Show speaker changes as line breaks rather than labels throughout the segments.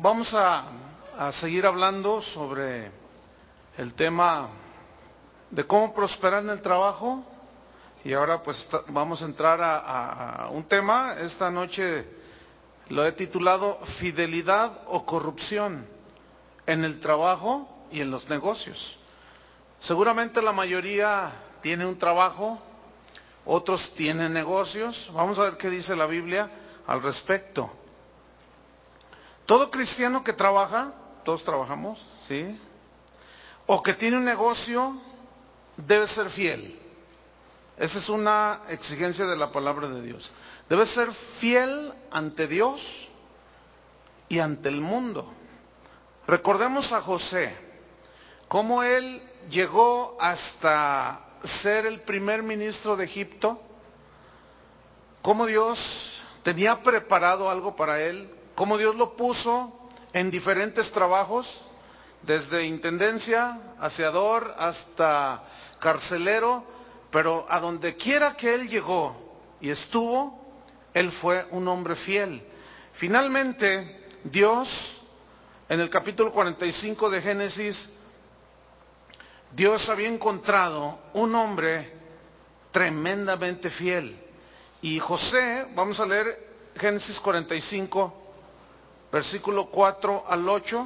Vamos a seguir hablando sobre el tema de cómo prosperar en el trabajo. Y ahora pues vamos a entrar a un tema. Esta noche lo he titulado Fidelidad o corrupción en el trabajo y en los negocios. Seguramente la mayoría tiene un trabajo, otros tienen negocios. Vamos a ver qué dice la Biblia al respecto. Todo cristiano que trabaja, todos trabajamos, ¿sí? O que tiene un negocio, debe ser fiel. Esa es una exigencia de la palabra de Dios. Debe ser fiel ante Dios y ante el mundo. Recordemos a José, cómo él llegó hasta ser el primer ministro de Egipto, cómo Dios tenía preparado algo para él, cómo Dios lo puso en diferentes trabajos, desde intendencia, aseador, hasta carcelero, pero a donde quiera que él llegó y estuvo, él fue un hombre fiel. Finalmente, Dios, en el capítulo 45 de Génesis, Dios había encontrado un hombre tremendamente fiel. Y José, vamos a leer Génesis 45, versículo 4 al 8.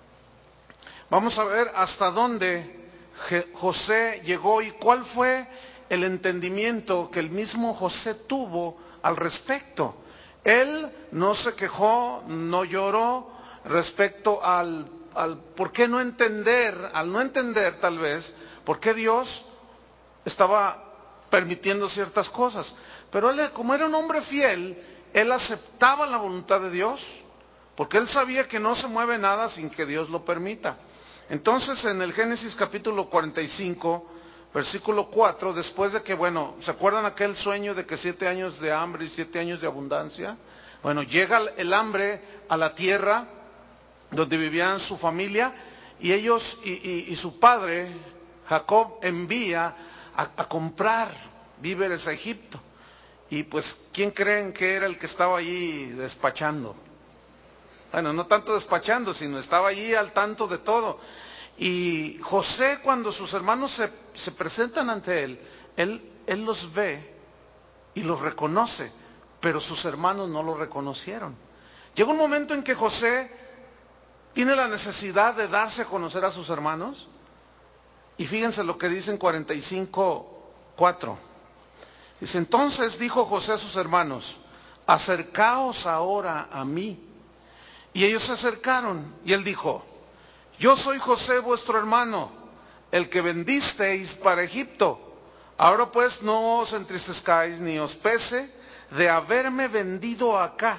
Vamos a ver hasta dónde José llegó y cuál fue el entendimiento que el mismo José tuvo al respecto. Él no se quejó, no lloró respecto al por qué no entender, al no entender tal vez, por qué Dios estaba permitiendo ciertas cosas. Pero él, como era un hombre fiel, él aceptaba la voluntad de Dios, porque él sabía que no se mueve nada sin que Dios lo permita. Entonces, en el Génesis capítulo 45, versículo 4, después de que, ¿se acuerdan aquel sueño de que 7 años de hambre y 7 años de abundancia? Bueno, llega el hambre a la tierra donde vivían su familia, y ellos y su padre, Jacob, envía a comprar víveres a Egipto. Y pues, ¿quién creen que era el que estaba allí despachando? Bueno, no tanto despachando, sino estaba allí al tanto de todo. Y José, cuando sus hermanos se presentan ante él los ve y los reconoce, pero sus hermanos no lo reconocieron. Llega un momento en que José tiene la necesidad de darse a conocer a sus hermanos, y fíjense lo que dice en 45:4. Dice: entonces dijo José a sus hermanos: acercaos ahora a mí. Y ellos se acercaron, y él dijo: yo soy José vuestro hermano, el que vendisteis para Egipto. Ahora pues no os entristezcáis ni os pese de haberme vendido acá.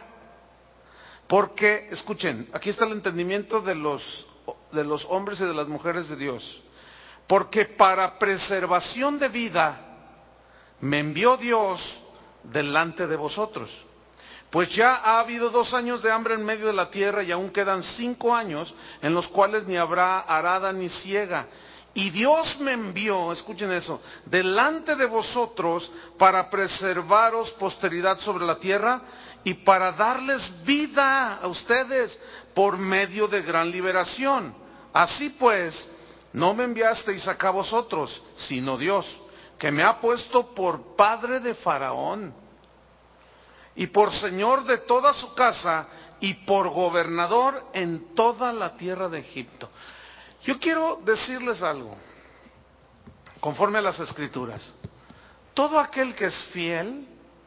Porque, escuchen, aquí está el entendimiento de los hombres y de las mujeres de Dios. Porque para preservación de vida me envió Dios delante de vosotros. Pues ya ha habido 2 años de hambre en medio de la tierra, y aún quedan 5 años en los cuales ni habrá arada ni siega. Y Dios me envió, escuchen eso, delante de vosotros para preservaros posteridad sobre la tierra y para darles vida a ustedes por medio de gran liberación. Así pues, no me enviasteis acá vosotros, sino Dios, que me ha puesto por padre de Faraón, y por señor de toda su casa, y por gobernador en toda la tierra de Egipto. Yo quiero decirles algo, conforme a las Escrituras. Todo aquel que es fiel,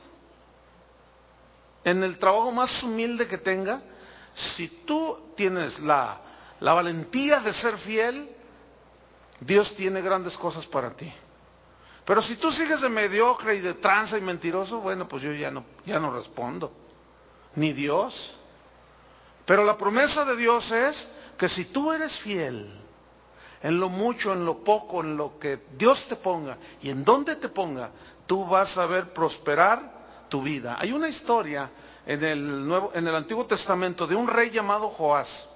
en el trabajo más humilde que tenga, si tú tienes la valentía de ser fiel, Dios tiene grandes cosas para ti. Pero si tú sigues de mediocre y de tranza y mentiroso, bueno, pues yo ya no respondo, ni Dios. Pero la promesa de Dios es que si tú eres fiel en lo mucho, en lo poco, en lo que Dios te ponga y en donde te ponga, tú vas a ver prosperar tu vida. Hay una historia en el Antiguo Testamento de un rey llamado Joás.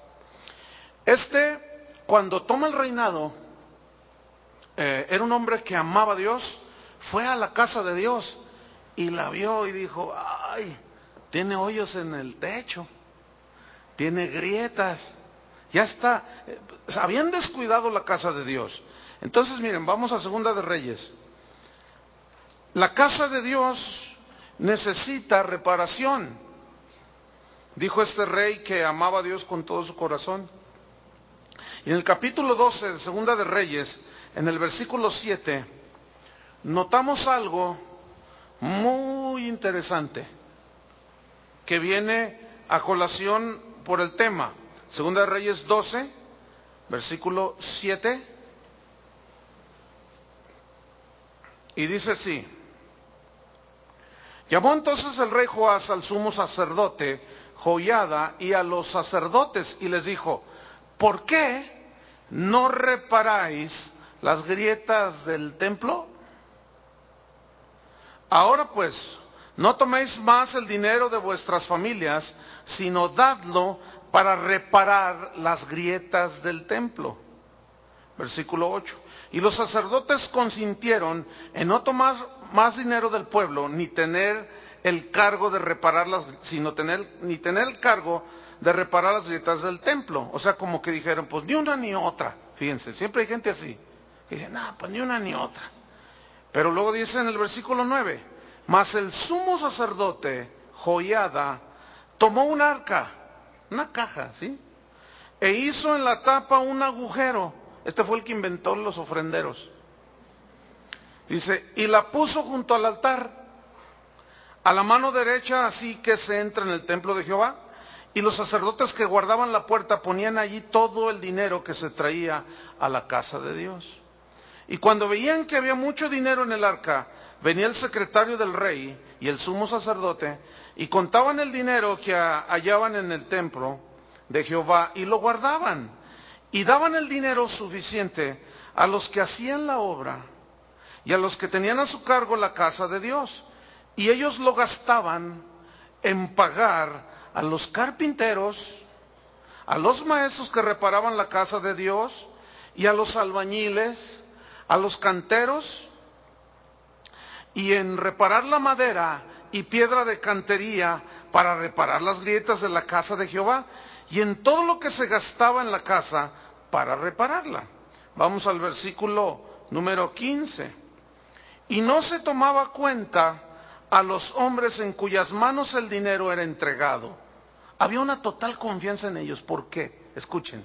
Cuando toma el reinado, era un hombre que amaba a Dios. Fue a la casa de Dios y la vio y dijo: ay, tiene hoyos en el techo, tiene grietas. Ya está, habían descuidado la casa de Dios. Entonces miren, vamos a Segunda de Reyes. La casa de Dios necesita reparación. Dijo este rey que amaba a Dios con todo su corazón. Y en el capítulo 12 de Segunda de Reyes, en el versículo 7, notamos algo muy interesante que viene a colación por el tema. Segunda de Reyes 12, versículo 7, y dice así: llamó entonces el rey Joás al sumo sacerdote Joiada y a los sacerdotes y les dijo: ¿por qué no reparáis las grietas del templo? Ahora pues, no toméis más el dinero de vuestras familias, sino dadlo para reparar las grietas del templo. Versículo 8. Y los sacerdotes consintieron en no tomar más dinero del pueblo, ni tener el cargo de repararlas, ni tener el cargo de reparar las grietas del templo. O sea, como que dijeron, pues ni una ni otra. Fíjense, siempre hay gente así, que dice, no, pues ni una ni otra. Pero luego dice en el versículo 9, mas el sumo sacerdote Joiada tomó un arca, una caja, ¿sí? E hizo en la tapa un agujero. Este fue el que inventó los ofrenderos. Dice, y la puso junto al altar, a la mano derecha, así que se entra en el templo de Jehová. Y los sacerdotes que guardaban la puerta ponían allí todo el dinero que se traía a la casa de Dios. Y cuando veían que había mucho dinero en el arca, venía el secretario del rey y el sumo sacerdote, y contaban el dinero que hallaban en el templo de Jehová, y lo guardaban, y daban el dinero suficiente a los que hacían la obra, y a los que tenían a su cargo la casa de Dios. Y ellos lo gastaban en pagar a los carpinteros, a los maestros que reparaban la casa de Dios, y a los albañiles, a los canteros, y en reparar la madera y piedra de cantería para reparar las grietas de la casa de Jehová, y en todo lo que se gastaba en la casa para repararla. Vamos al versículo número 15. Y no se tomaba cuenta a los hombres en cuyas manos el dinero era entregado. Había una total confianza en ellos. ¿Por qué? Escuchen.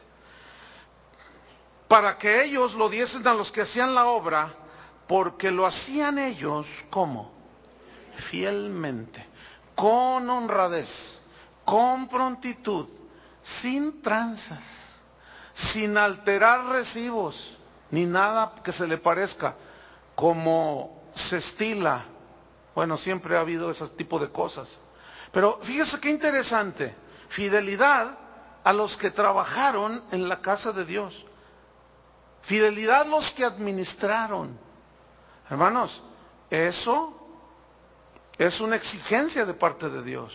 Para que ellos lo diesen a los que hacían la obra, porque lo hacían ellos, ¿cómo? Fielmente, con honradez, con prontitud, sin tranzas, sin alterar recibos, ni nada que se le parezca, como se estila. Bueno, siempre ha habido ese tipo de cosas. Pero fíjese qué interesante, fidelidad a los que trabajaron en la casa de Dios, fidelidad a los que administraron. Hermanos, eso es una exigencia de parte de Dios.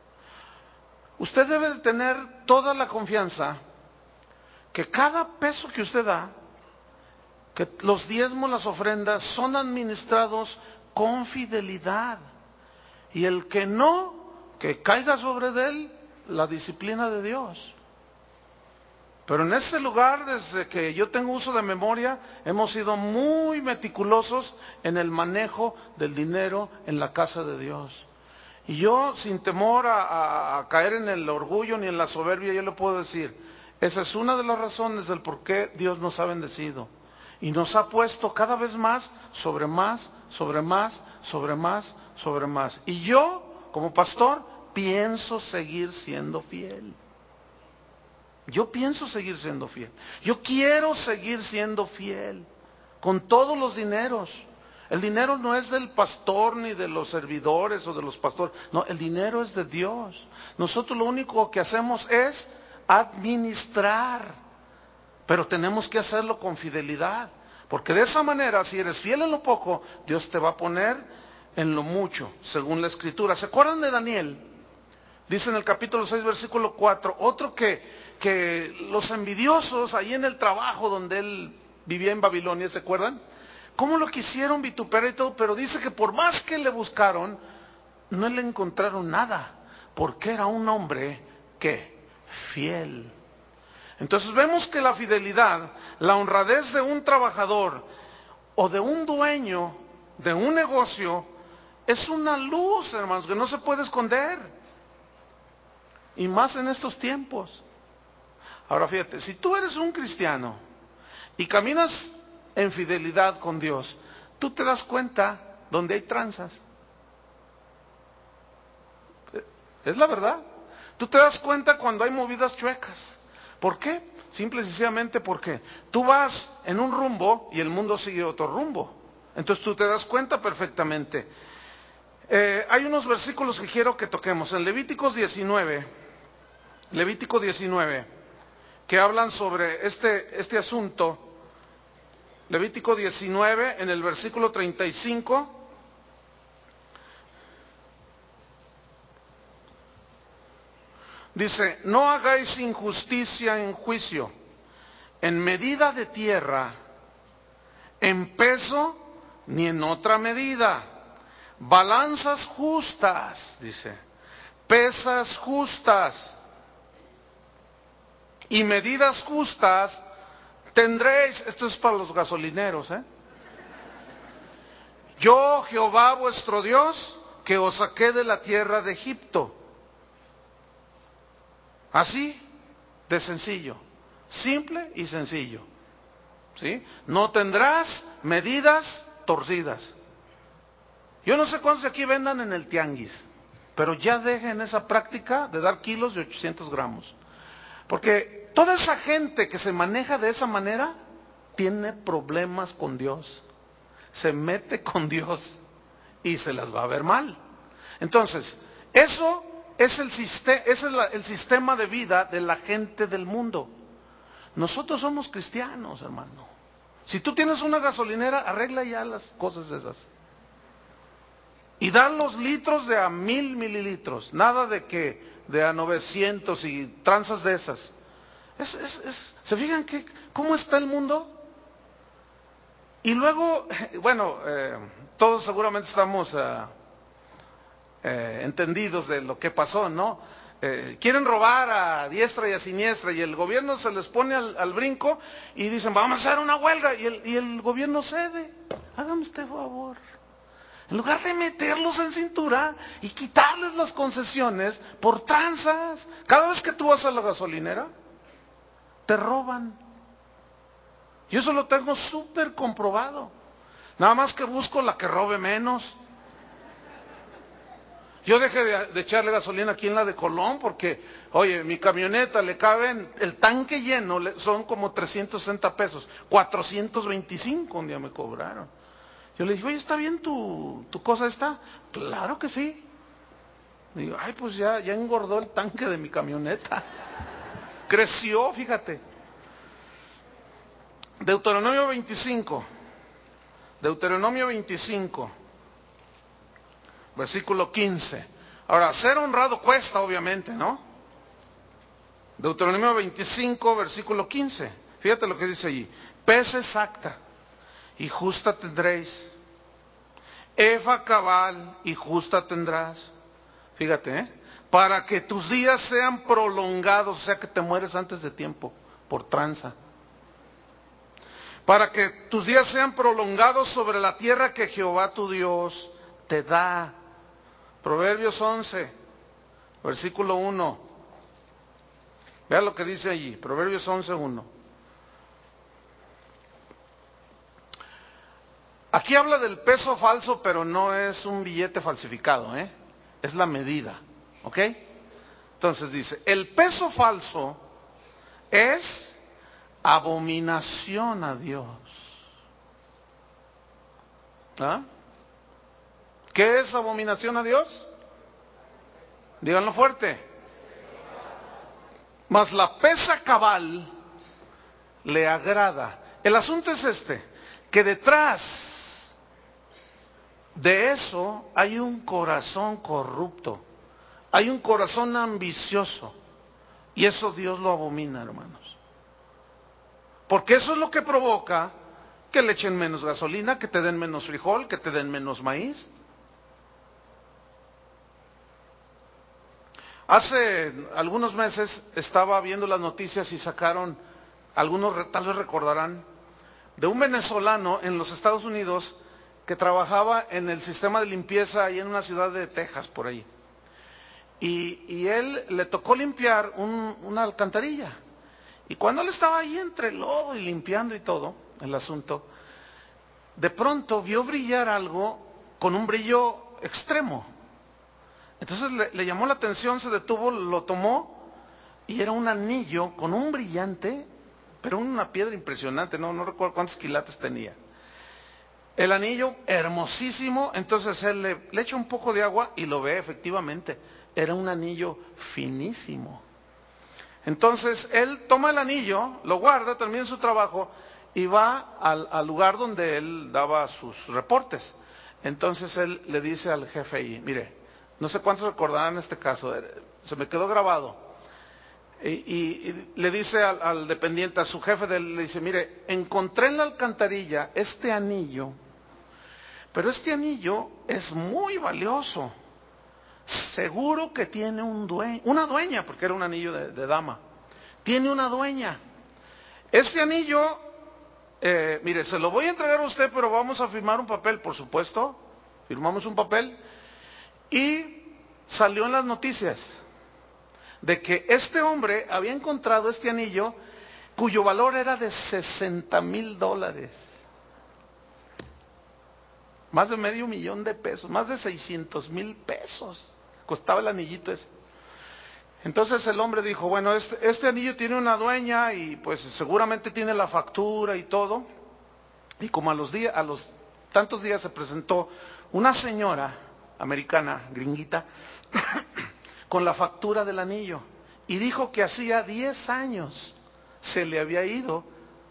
Usted debe de tener toda la confianza que cada peso que usted da, que los diezmos, las ofrendas, son administrados con fidelidad. Y el que no, que caiga sobre de él la disciplina de Dios. Pero en este lugar, desde que yo tengo uso de memoria, hemos sido muy meticulosos en el manejo del dinero en la casa de Dios. Y yo, sin temor a caer en el orgullo ni en la soberbia, yo le puedo decir, esa es una de las razones del por qué Dios nos ha bendecido. Y nos ha puesto cada vez más, sobre más, sobre más, sobre más, sobre más. Y yo, como pastor, pienso seguir siendo fiel. Yo pienso seguir siendo fiel. Yo quiero seguir siendo fiel con todos los dineros. El dinero no es del pastor ni de los servidores o de los pastores. No, el dinero es de Dios. Nosotros lo único que hacemos es administrar. Pero tenemos que hacerlo con fidelidad. Porque de esa manera, si eres fiel en lo poco, Dios te va a poner en lo mucho, según la Escritura. ¿Se acuerdan de Daniel? Dice en el capítulo 6, versículo 4, otro que los envidiosos, ahí en el trabajo donde él vivía en Babilonia, ¿se acuerdan? ¿Cómo lo quisieron vituperar y todo? Pero dice que por más que le buscaron, no le encontraron nada, porque era un hombre, ¿qué? fiel. Entonces vemos que la fidelidad, la honradez de un trabajador o de un dueño de un negocio es una luz, hermanos, que no se puede esconder. Y más en estos tiempos. Ahora fíjate, si tú eres un cristiano y caminas en fidelidad con Dios, tú te das cuenta donde hay tranzas. Es la verdad. Tú te das cuenta cuando hay movidas chuecas. ¿Por qué? Simple y sencillamente porque tú vas en un rumbo y el mundo sigue otro rumbo. Entonces tú te das cuenta perfectamente. Hay unos versículos que quiero que toquemos. En Levítico 19, que hablan sobre este asunto. Levítico 19, en el versículo 35. Dice, no hagáis injusticia en juicio, en medida de tierra, en peso, ni en otra medida. Balanzas justas, dice, pesas justas y medidas justas tendréis. Esto es para los gasolineros, Yo, Jehová vuestro Dios, que os saqué de la tierra de Egipto. Así de sencillo, simple y sencillo, ¿sí? No tendrás medidas torcidas. Yo no sé cuántos de aquí vendan en el tianguis, pero ya dejen esa práctica de dar kilos de 800 gramos. Porque toda esa gente que se maneja de esa manera tiene problemas con Dios. Se mete con Dios y se las va a ver mal. Entonces, eso es el sistema de vida de la gente del mundo. Nosotros somos cristianos, hermano. Si tú tienes una gasolinera, arregla ya las cosas esas. Y dan los litros de a 1000 mililitros. Nada de a 900 y tranzas de esas. ¿Se fijan cómo está el mundo? Y luego, bueno, todos seguramente estamos entendidos de lo que pasó, ¿no? Quieren robar a diestra y a siniestra y el gobierno se les pone al brinco y dicen, vamos a hacer una huelga, y el gobierno cede. Hágame usted favor. En lugar de meterlos en cintura y quitarles las concesiones por tranzas. Cada vez que tú vas a la gasolinera, te roban. Yo eso lo tengo súper comprobado. Nada más que busco la que robe menos. Yo dejé de echarle gasolina aquí en la de Colón porque, oye, mi camioneta le caben, el tanque lleno son como 360 pesos, 425 un día me cobraron. Yo le dije, oye, ¿está bien tu cosa esta? Claro que sí. Digo, ay, pues ya engordó el tanque de mi camioneta. Creció, fíjate. Deuteronomio 25, versículo 15. Ahora, ser honrado cuesta, obviamente, ¿no? Deuteronomio 25, versículo 15. Fíjate lo que dice allí. Pesa exacta y justa tendréis. Efa cabal y justa tendrás. Fíjate, para que tus días sean prolongados, o sea que te mueres antes de tiempo, por tranza. Para que tus días sean prolongados sobre la tierra que Jehová tu Dios te da. Proverbios 11, versículo 1. Vea lo que dice allí, Proverbios 11, 1. Aquí habla del peso falso, pero no es un billete falsificado, es la medida, ¿ok? Entonces dice, el peso falso es abominación a Dios. ¿Ah? ¿Qué es abominación a Dios? Díganlo fuerte. Mas la pesa cabal le agrada. El asunto es que detrás de eso hay un corazón corrupto, hay un corazón ambicioso, y eso Dios lo abomina, hermanos. Porque eso es lo que provoca que le echen menos gasolina, que te den menos frijol, que te den menos maíz. Hace algunos meses estaba viendo las noticias y sacaron, algunos tal vez recordarán, de un venezolano en los Estados Unidos que trabajaba en el sistema de limpieza ahí en una ciudad de Texas, por ahí. Y él le tocó limpiar una alcantarilla. Y cuando él estaba ahí entre el lodo y limpiando y todo, el asunto, de pronto vio brillar algo con un brillo extremo. Entonces le llamó la atención, se detuvo, lo tomó y era un anillo con un brillante, pero una piedra impresionante, no recuerdo cuántos quilates tenía. El anillo hermosísimo, entonces él le echa un poco de agua y lo ve efectivamente, era un anillo finísimo. Entonces él toma el anillo, lo guarda, termina su trabajo y va al lugar donde él daba sus reportes. Entonces él le dice al jefe ahí, mire, no sé cuántos recordarán este caso, se me quedó grabado. Y le dice al dependiente, a su jefe, le dice, mire, encontré en la alcantarilla este anillo, pero este anillo es muy valioso. Seguro que tiene una dueña, porque era un anillo de dama. Tiene una dueña. Este anillo, mire, se lo voy a entregar a usted, pero vamos a firmar un papel, por supuesto. Firmamos un papel y salió en las noticias de que este hombre había encontrado este anillo cuyo valor era de $60,000. Más de $500,000, más de $600,000 costaba el anillito ese. Entonces el hombre dijo, bueno, este anillo tiene una dueña y pues seguramente tiene la factura y todo. Y como a los tantos días se presentó una señora americana, gringuita, con la factura del anillo. Y dijo que hacía 10 años se le había ido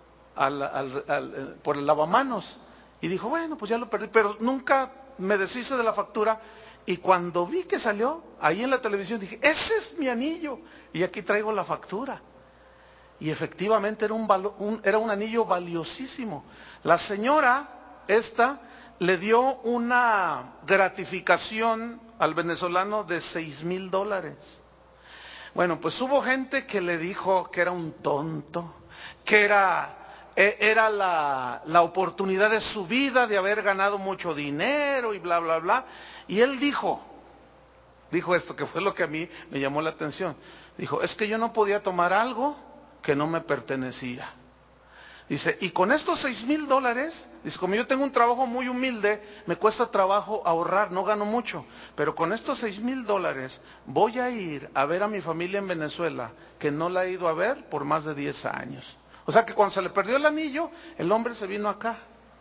por el lavamanos. Y dijo, bueno, pues ya lo perdí, pero nunca me deshice de la factura. Y cuando vi que salió ahí en la televisión, dije, ese es mi anillo. Y aquí traigo la factura. Y efectivamente era un anillo valiosísimo. La señora esta le dio una gratificación al venezolano de $6,000. Bueno, pues hubo gente que le dijo que era un tonto, que era la oportunidad de su vida de haber ganado mucho dinero y bla, bla, bla. Y él dijo esto, que fue lo que a mí me llamó la atención. Dijo, es que yo no podía tomar algo que no me pertenecía. Dice, y con estos $6,000, dice, como yo tengo un trabajo muy humilde, me cuesta trabajo ahorrar, no gano mucho, pero con estos $6,000 voy a ir a ver a mi familia en Venezuela, que no la he ido a ver por más de 10 años. O sea que cuando se le perdió el anillo, el hombre se vino acá,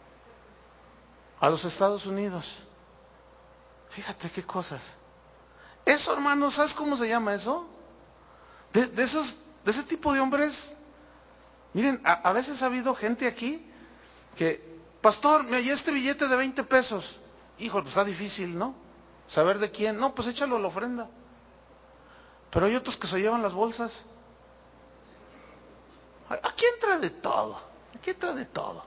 a los Estados Unidos. Fíjate qué cosas. Eso, hermano, ¿sabes cómo se llama eso? De ese tipo de hombres. Miren, a veces ha habido gente aquí que, pastor, me hallé este billete de 20 pesos. Híjole, pues está difícil, ¿no? Saber de quién. No, pues échalo a la ofrenda. Pero hay otros que se llevan las bolsas. Aquí entra de todo. Aquí entra de todo.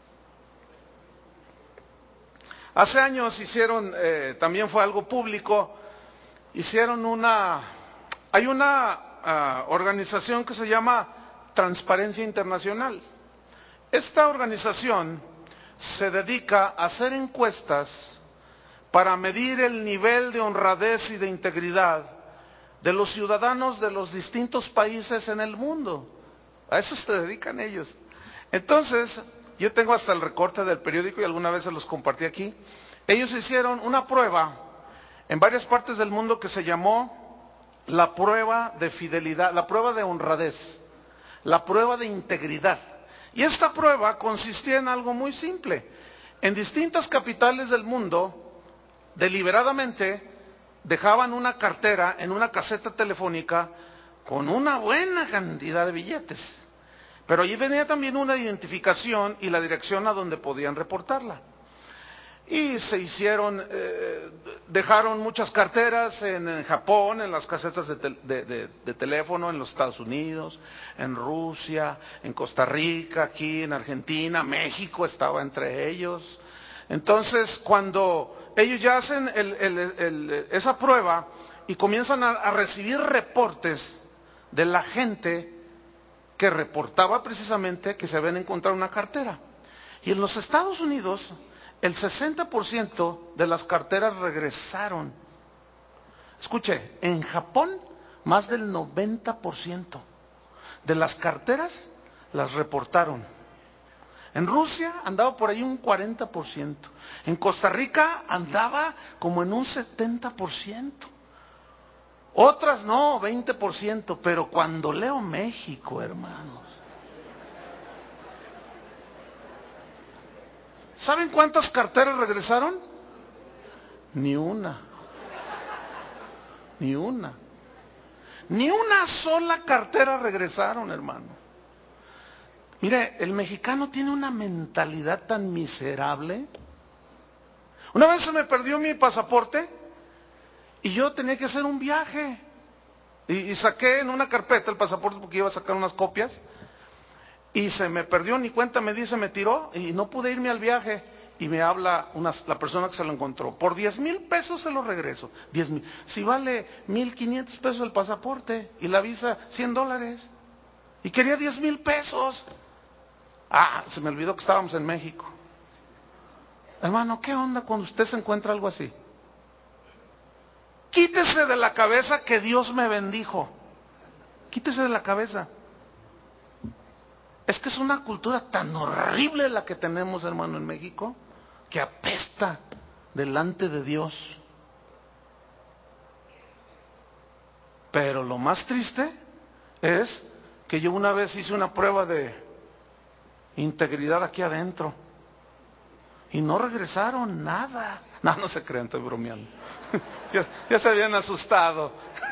Hace años hicieron, también fue algo público, hay una organización que se llama Transparencia Internacional. Esta organización se dedica a hacer encuestas para medir el nivel de honradez y de integridad de los ciudadanos de los distintos países en el mundo. A eso se dedican ellos. Entonces, yo tengo hasta el recorte del periódico y alguna vez se los compartí aquí. Ellos hicieron una prueba en varias partes del mundo que se llamó la prueba de fidelidad, la prueba de honradez, la prueba de integridad. Y esta prueba consistía en algo muy simple. En distintas capitales del mundo, deliberadamente, dejaban una cartera en una caseta telefónica con una buena cantidad de billetes. Pero allí venía también una identificación y la dirección a donde podían reportarla. Y dejaron muchas carteras en Japón, en las casetas de teléfono, en los Estados Unidos, en Rusia, en Costa Rica, aquí en Argentina, México estaba entre ellos. Entonces, cuando ellos ya hacen esa prueba y comienzan a recibir reportes de la gente que reportaba precisamente que se habían encontrado una cartera. Y en los Estados Unidos, el 60% de las carteras regresaron. Escuche, en Japón, más del 90% de las carteras las reportaron. En Rusia andaba por ahí un 40%. En Costa Rica andaba como en un 70%. Otras no, 20%. Pero cuando leo México, hermanos, ¿saben cuántas carteras regresaron? Ni una. Ni una. Ni una sola cartera regresaron, hermano. Mire, el mexicano tiene una mentalidad tan miserable. Una vez se me perdió mi pasaporte y yo tenía que hacer un viaje. Y saqué en una carpeta el pasaporte porque iba a sacar unas copias. Y se me perdió, ni cuenta me di, se me tiró y no pude irme al viaje. Y me habla la persona que se lo encontró. Por 10,000 pesos se lo regreso. 10,000. Si vale 1,500 pesos el pasaporte y la visa $100. Y quería 10,000 pesos. Se me olvidó que estábamos en México. Hermano, ¿qué onda cuando usted se encuentra algo así? Quítese de la cabeza que Dios me bendijo. Quítese de la cabeza. Es que es una cultura tan horrible la que tenemos, hermano, en México, que apesta delante de Dios. Pero lo más triste es que yo una vez hice una prueba de integridad aquí adentro y no regresaron nada. No, no se crean, estoy bromeando. Ya se habían asustado.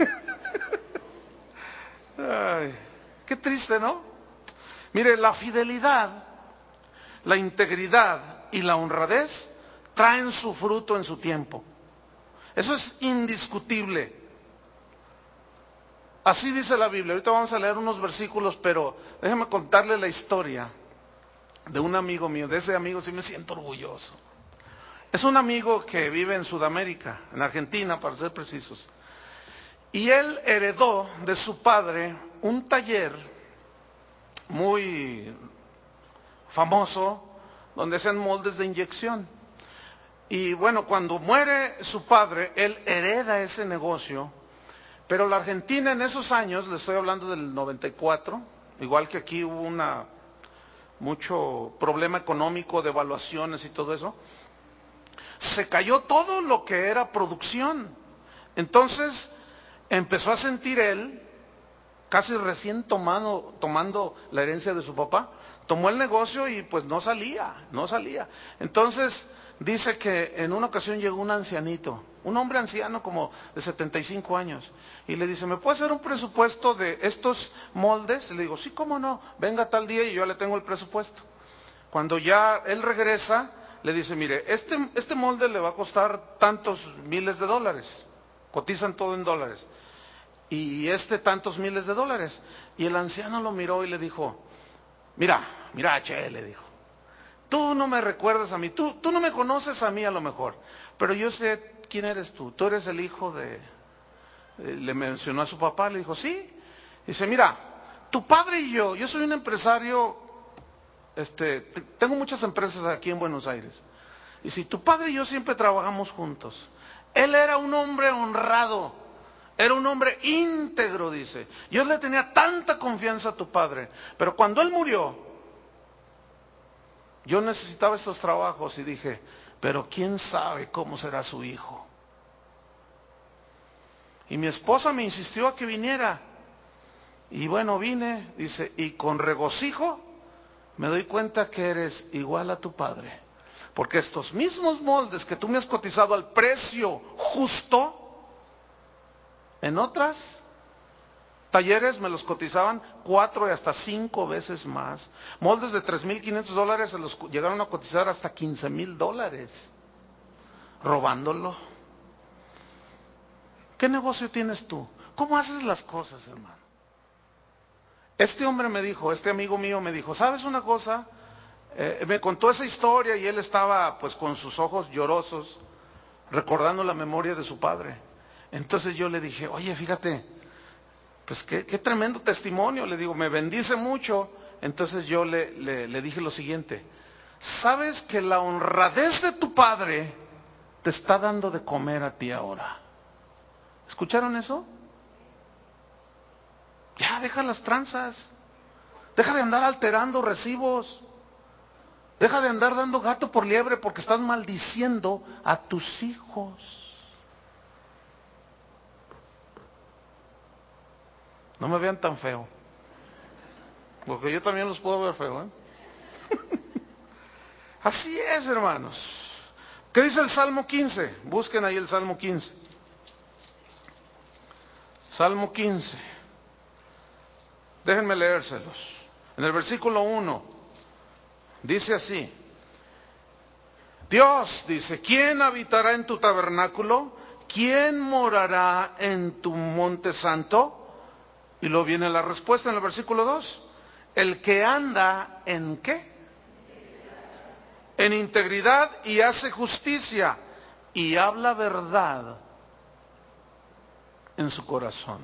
Ay, qué triste, ¿no? Mire, la fidelidad, la integridad y la honradez traen su fruto en su tiempo. Eso es indiscutible. Así dice la Biblia. Ahorita vamos a leer unos versículos, pero déjeme contarle la historia de un amigo mío. De ese amigo sí me siento orgulloso. Es un amigo que vive en Sudamérica, en Argentina para ser precisos. Y él heredó de su padre un taller muy famoso donde hacían moldes de inyección. Y bueno, cuando muere su padre, él hereda ese negocio. Pero la Argentina en esos años, le estoy hablando del 94, igual que aquí hubo mucho problema económico, devaluaciones y todo eso, se cayó todo lo que era producción. Entonces empezó a sentir él, casi recién tomando la herencia de su papá, tomó el negocio y pues no salía. Entonces dice que en una ocasión llegó un ancianito, un hombre anciano como de 75 años, y le dice, ¿me puede hacer un presupuesto de estos moldes? Y le digo, sí, cómo no, venga tal día y yo le tengo el presupuesto. Cuando ya él regresa, le dice, mire, este molde le va a costar tantos miles de dólares, cotizan todo en dólares, y tantos miles de dólares. Y el anciano lo miró y le dijo, mira, che, le dijo, tú no me recuerdas a mí, tú no me conoces a mí a lo mejor, pero yo sé quién eres tú eres el hijo le mencionó a su papá, le dijo, sí. Dice, mira, tu padre y yo soy un empresario, tengo muchas empresas aquí en Buenos Aires, y si tu padre y yo siempre trabajamos juntos, él era un hombre honrado, era un hombre íntegro, dice, yo le tenía tanta confianza a tu padre, pero cuando él murió, yo necesitaba estos trabajos y dije, pero quién sabe cómo será su hijo. Y mi esposa me insistió a que viniera. Y bueno, vine, dice, y con regocijo me doy cuenta que eres igual a tu padre. Porque estos mismos moldes que tú me has cotizado al precio justo, en otras talleres me los cotizaban 4 y hasta 5 veces más. Moldes de $3,500 se los llegaron a cotizar hasta $15,000. Robándolo. ¿Qué negocio tienes tú? ¿Cómo haces las cosas, hermano? Este hombre me dijo, este amigo mío me dijo, ¿sabes una cosa? Me contó esa historia y él estaba pues con sus ojos llorosos, recordando la memoria de su padre. Entonces yo le dije, oye, fíjate, pues qué tremendo testimonio. Le digo, me bendice mucho. Entonces yo le dije lo siguiente: ¿sabes que la honradez de tu padre te está dando de comer a ti ahora? ¿Escucharon eso? Ya, deja las tranzas. Deja de andar alterando recibos. Deja de andar dando gato por liebre porque estás maldiciendo a tus hijos. No me vean tan feo, porque yo también los puedo ver feo, ¿eh? Así es, hermanos. ¿Qué dice el Salmo 15? Busquen ahí el Salmo 15. Salmo 15. Déjenme leérselos. En el versículo 1 dice así: Dios dice, ¿quién habitará en tu tabernáculo? ¿Quién morará en tu monte santo? Y luego viene la respuesta en el versículo 2. El que anda en ¿qué? En integridad y hace justicia y habla verdad en su corazón.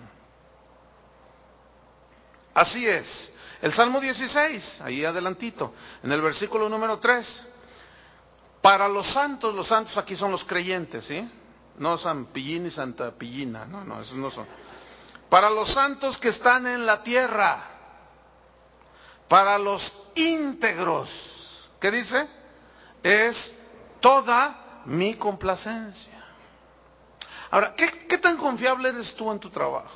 Así es. El Salmo 16, ahí adelantito, en el versículo número 3. Para los santos aquí son los creyentes, ¿sí? No San Pillín y Santa Pillina, no, esos no son. Para los santos que están en la tierra, para los íntegros, ¿qué dice? Es toda mi complacencia. Ahora, ¿qué tan confiable eres tú en tu trabajo?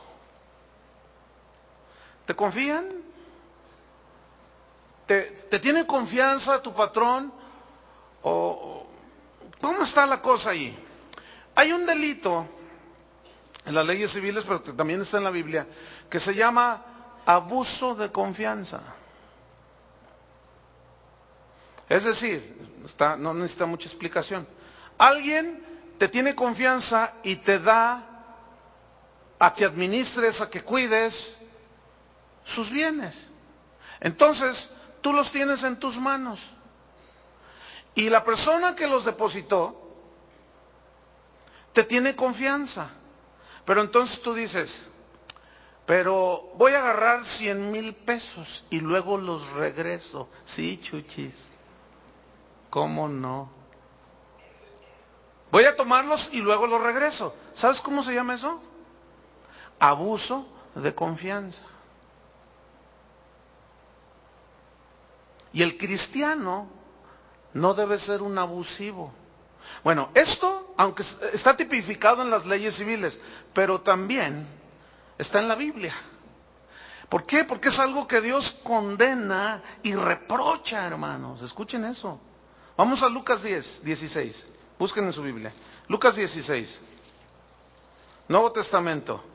¿Te confían? ¿Te tiene confianza tu patrón? ¿O cómo está la cosa ahí? Hay un delito en las leyes civiles, pero que también está en la Biblia, que se llama abuso de confianza. Es decir, no necesita mucha explicación. Alguien te tiene confianza y te da a que administres, a que cuides sus bienes. Entonces, tú los tienes en tus manos. Y la persona que los depositó te tiene confianza. Pero entonces tú dices, pero voy a agarrar 100,000 pesos y luego los regreso. Sí, chuchis. ¿Cómo no? Voy a tomarlos y luego los regreso. ¿Sabes cómo se llama eso? Abuso de confianza. Y el cristiano no debe ser un abusivo. Bueno, esto, aunque está tipificado en las leyes civiles, pero también está en la Biblia. ¿Por qué? Porque es algo que Dios condena y reprocha, hermanos. Escuchen eso. Vamos a Lucas 16. Busquen en su Biblia. Lucas 16. Nuevo Testamento.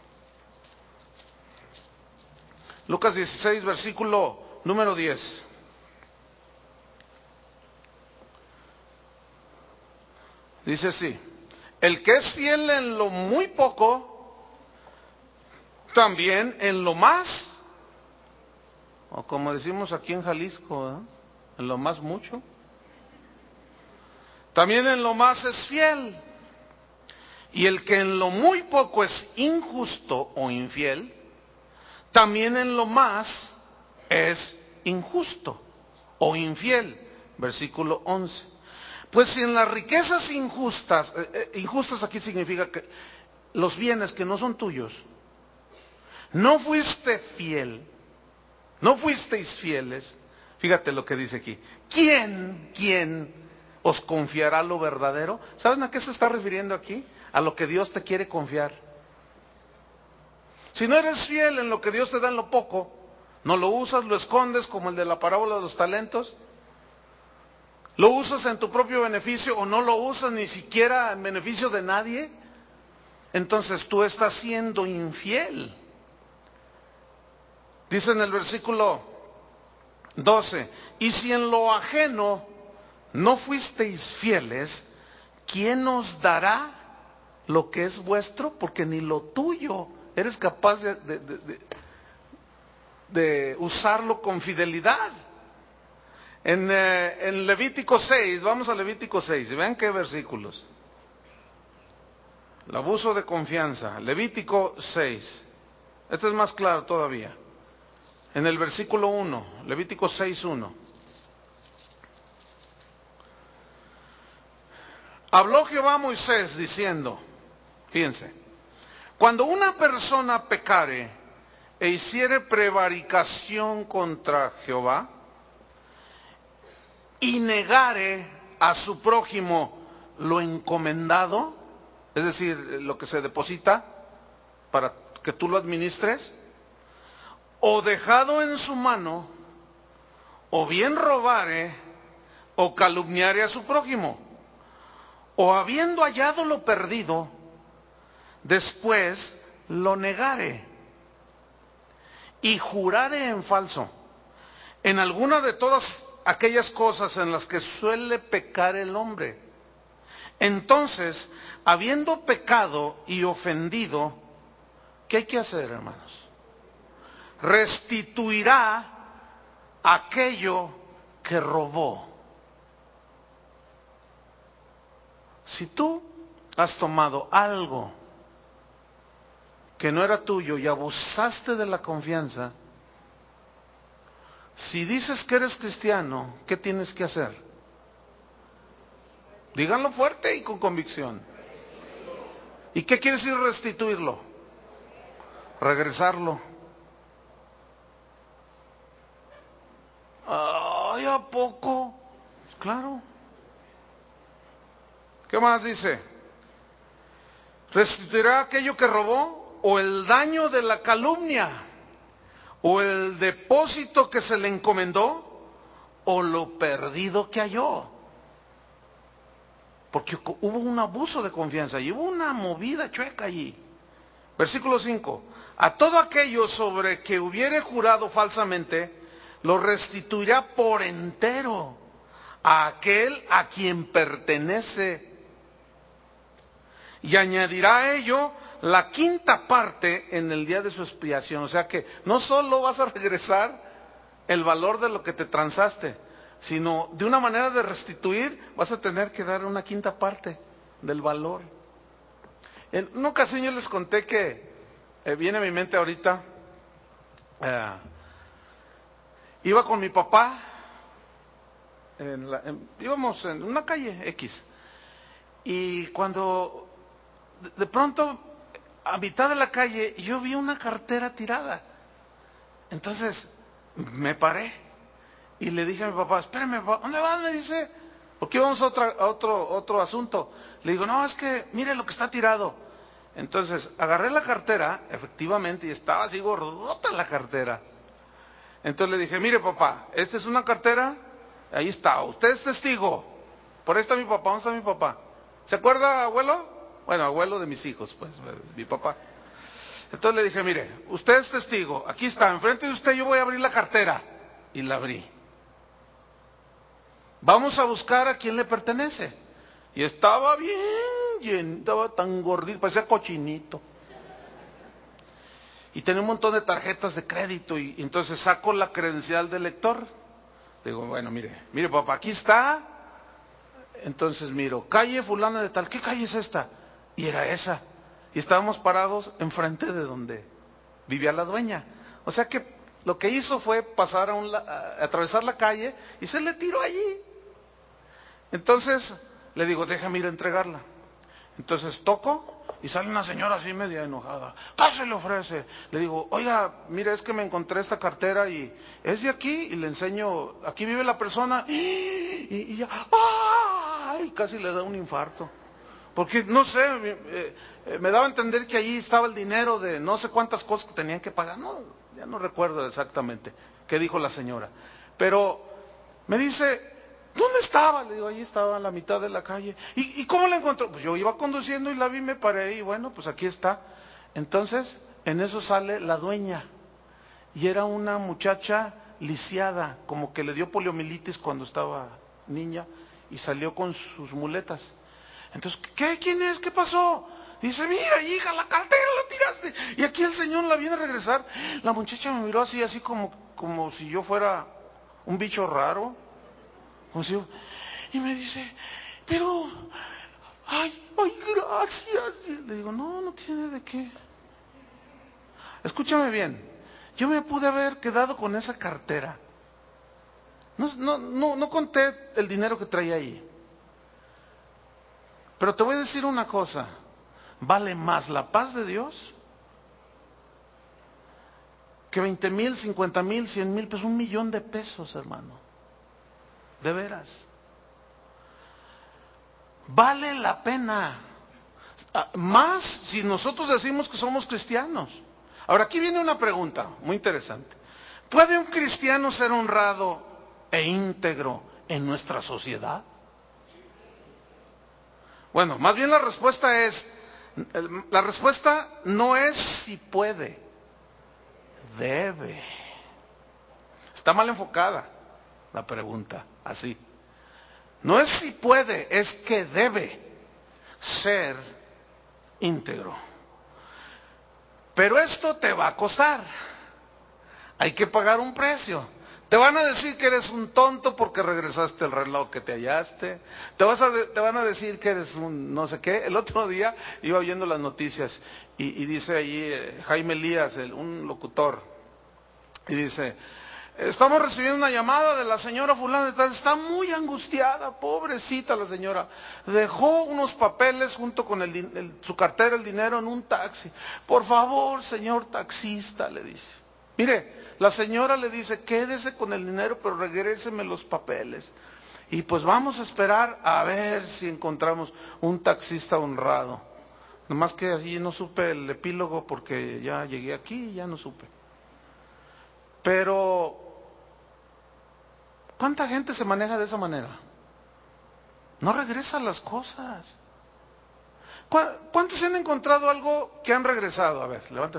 Lucas 16, versículo número 10. Dice así: el que es fiel en lo muy poco, también en lo más, o como decimos aquí en Jalisco, ¿eh? En lo más mucho, también en lo más es fiel. Y el que en lo muy poco es injusto o infiel, también en lo más es injusto o infiel. Versículo 11. Pues si en las riquezas injustas, injustas aquí significa que los bienes que no son tuyos, no fuiste fiel, no fuisteis fieles, fíjate lo que dice aquí, ¿quién os confiará lo verdadero? ¿Saben a qué se está refiriendo aquí? A lo que Dios te quiere confiar. Si no eres fiel en lo que Dios te da en lo poco, no lo usas, lo escondes como el de la parábola de los talentos, lo usas en tu propio beneficio o no lo usas ni siquiera en beneficio de nadie, entonces tú estás siendo infiel. Dice en el versículo 12, y si en lo ajeno no fuisteis fieles, ¿quién os dará lo que es vuestro? Porque ni lo tuyo eres capaz de usarlo con fidelidad. En Levítico 6, vamos a Levítico 6, y vean qué versículos. El abuso de confianza. Levítico 6. Este es más claro todavía. En el versículo 1, Levítico 6:1. Habló Jehová a Moisés diciendo, fíjense, cuando una persona pecare e hiciere prevaricación contra Jehová y negare a su prójimo lo encomendado, es decir, lo que se deposita para que tú lo administres, o dejado en su mano, o bien robare, o calumniare a su prójimo, o habiendo hallado lo perdido, después lo negare, y jurare en falso, en alguna de todas aquellas cosas en las que suele pecar el hombre. Entonces, habiendo pecado y ofendido, ¿qué hay que hacer, hermanos? Restituirá aquello que robó. Si tú has tomado algo que no era tuyo y abusaste de la confianza, si dices que eres cristiano, ¿qué tienes que hacer? Díganlo fuerte y con convicción. ¿Y qué quiere decir restituirlo? Regresarlo. Ay, ¿a poco? Claro. ¿Qué más dice? Restituirá aquello que robó, o el daño de la calumnia, o el depósito que se le encomendó, o lo perdido que halló. Porque hubo un abuso de confianza y hubo una movida chueca allí. Versículo 5. A todo aquello sobre que hubiere jurado falsamente, lo restituirá por entero a aquel a quien pertenece. Y añadirá a ello la quinta parte en el día de su expiación. O sea que no solo vas a regresar el valor de lo que te transaste, sino de una manera de restituir vas a tener que dar una quinta parte del valor. En una ocasión yo les conté que viene a mi mente ahorita, iba con mi papá, íbamos en una calle X, y cuando de pronto a mitad de la calle yo vi una cartera tirada. Entonces me paré y le dije a mi papá, espérame, papá, ¿dónde vas? Me dice, porque íbamos a otro asunto. Le digo, no, es que mire lo que está tirado. Entonces agarré la cartera, efectivamente, y estaba así gordota la cartera. Entonces le dije, mire papá, esta es una cartera, ahí está, usted es testigo. Por ahí está mi papá, ¿dónde está mi papá? ¿Se acuerda, abuelo? Bueno, abuelo de mis hijos, pues, mi papá. Entonces le dije, mire, usted es testigo, aquí está, enfrente de usted yo voy a abrir la cartera. Y la abrí. Vamos a buscar a quién le pertenece. Y estaba bien lleno, estaba tan gordito, parecía cochinito. Y tenía un montón de tarjetas de crédito, y entonces saco la credencial del lector. Digo, bueno, mire papá, aquí está. Entonces miro, calle fulana de tal, ¿qué calle es esta? Y era esa. Y estábamos parados enfrente de donde vivía la dueña. O sea que lo que hizo fue pasar atravesar la calle y se le tiró allí. Entonces le digo, déjame ir a entregarla. Entonces toco y sale una señora así media enojada. ¿Qué se le ofrece? Le digo, oiga, mire, es que me encontré esta cartera y es de aquí, y le enseño, aquí vive la persona, y ya, ¡ay! Casi le da un infarto. Porque, no sé, me daba a entender que allí estaba el dinero de no sé cuántas cosas que tenían que pagar. No, ya no recuerdo exactamente qué dijo la señora. Pero me dice, ¿dónde estaba? Le digo, allí estaba, a la mitad de la calle. ¿Y cómo la encontró? Pues yo iba conduciendo y la vi, me paré y bueno, pues aquí está. Entonces, en eso sale la dueña. Y era una muchacha lisiada, como que le dio poliomielitis cuando estaba niña y salió con sus muletas. Entonces, ¿qué? ¿Quién es? ¿Qué pasó? Dice, mira, hija, la cartera la tiraste. Y aquí el señor la viene a regresar. La muchacha me miró así como si yo fuera un bicho raro. Y me dice, pero Ay, gracias. Y le digo, no tiene de qué. Escúchame bien, yo me pude haber quedado con esa cartera. No conté el dinero que traía ahí. Pero te voy a decir una cosa, vale más la paz de Dios que 20,000, 50,000, 100,000 pesos, 1,000,000 de pesos, hermano. De veras. Vale la pena. Más si nosotros decimos que somos cristianos. Ahora, aquí viene una pregunta muy interesante. ¿Puede un cristiano ser honrado e íntegro en nuestra sociedad? Bueno, más bien la respuesta no es si puede, debe. Está mal enfocada la pregunta, así. No es si puede, es que debe ser íntegro. Pero esto te va a costar. Hay que pagar un precio. Te van a decir que eres un tonto porque regresaste el reloj que te hallaste. Te van a decir que eres un no sé qué. El otro día iba oyendo las noticias y dice allí Jaime Elías, un locutor, y dice, estamos recibiendo una llamada de la señora fulana de tal, está muy angustiada, pobrecita la señora. Dejó unos papeles junto con su cartera, el dinero en un taxi. Por favor, señor taxista, le dice. Mire, la señora le dice, quédese con el dinero, pero regréseme los papeles. Y pues vamos a esperar a ver si encontramos un taxista honrado. Nomás que allí no supe el epílogo porque ya llegué aquí y ya no supe. Pero, ¿cuánta gente se maneja de esa manera? No regresa las cosas. ¿Cuántos han encontrado algo que han regresado? A ver, levanta.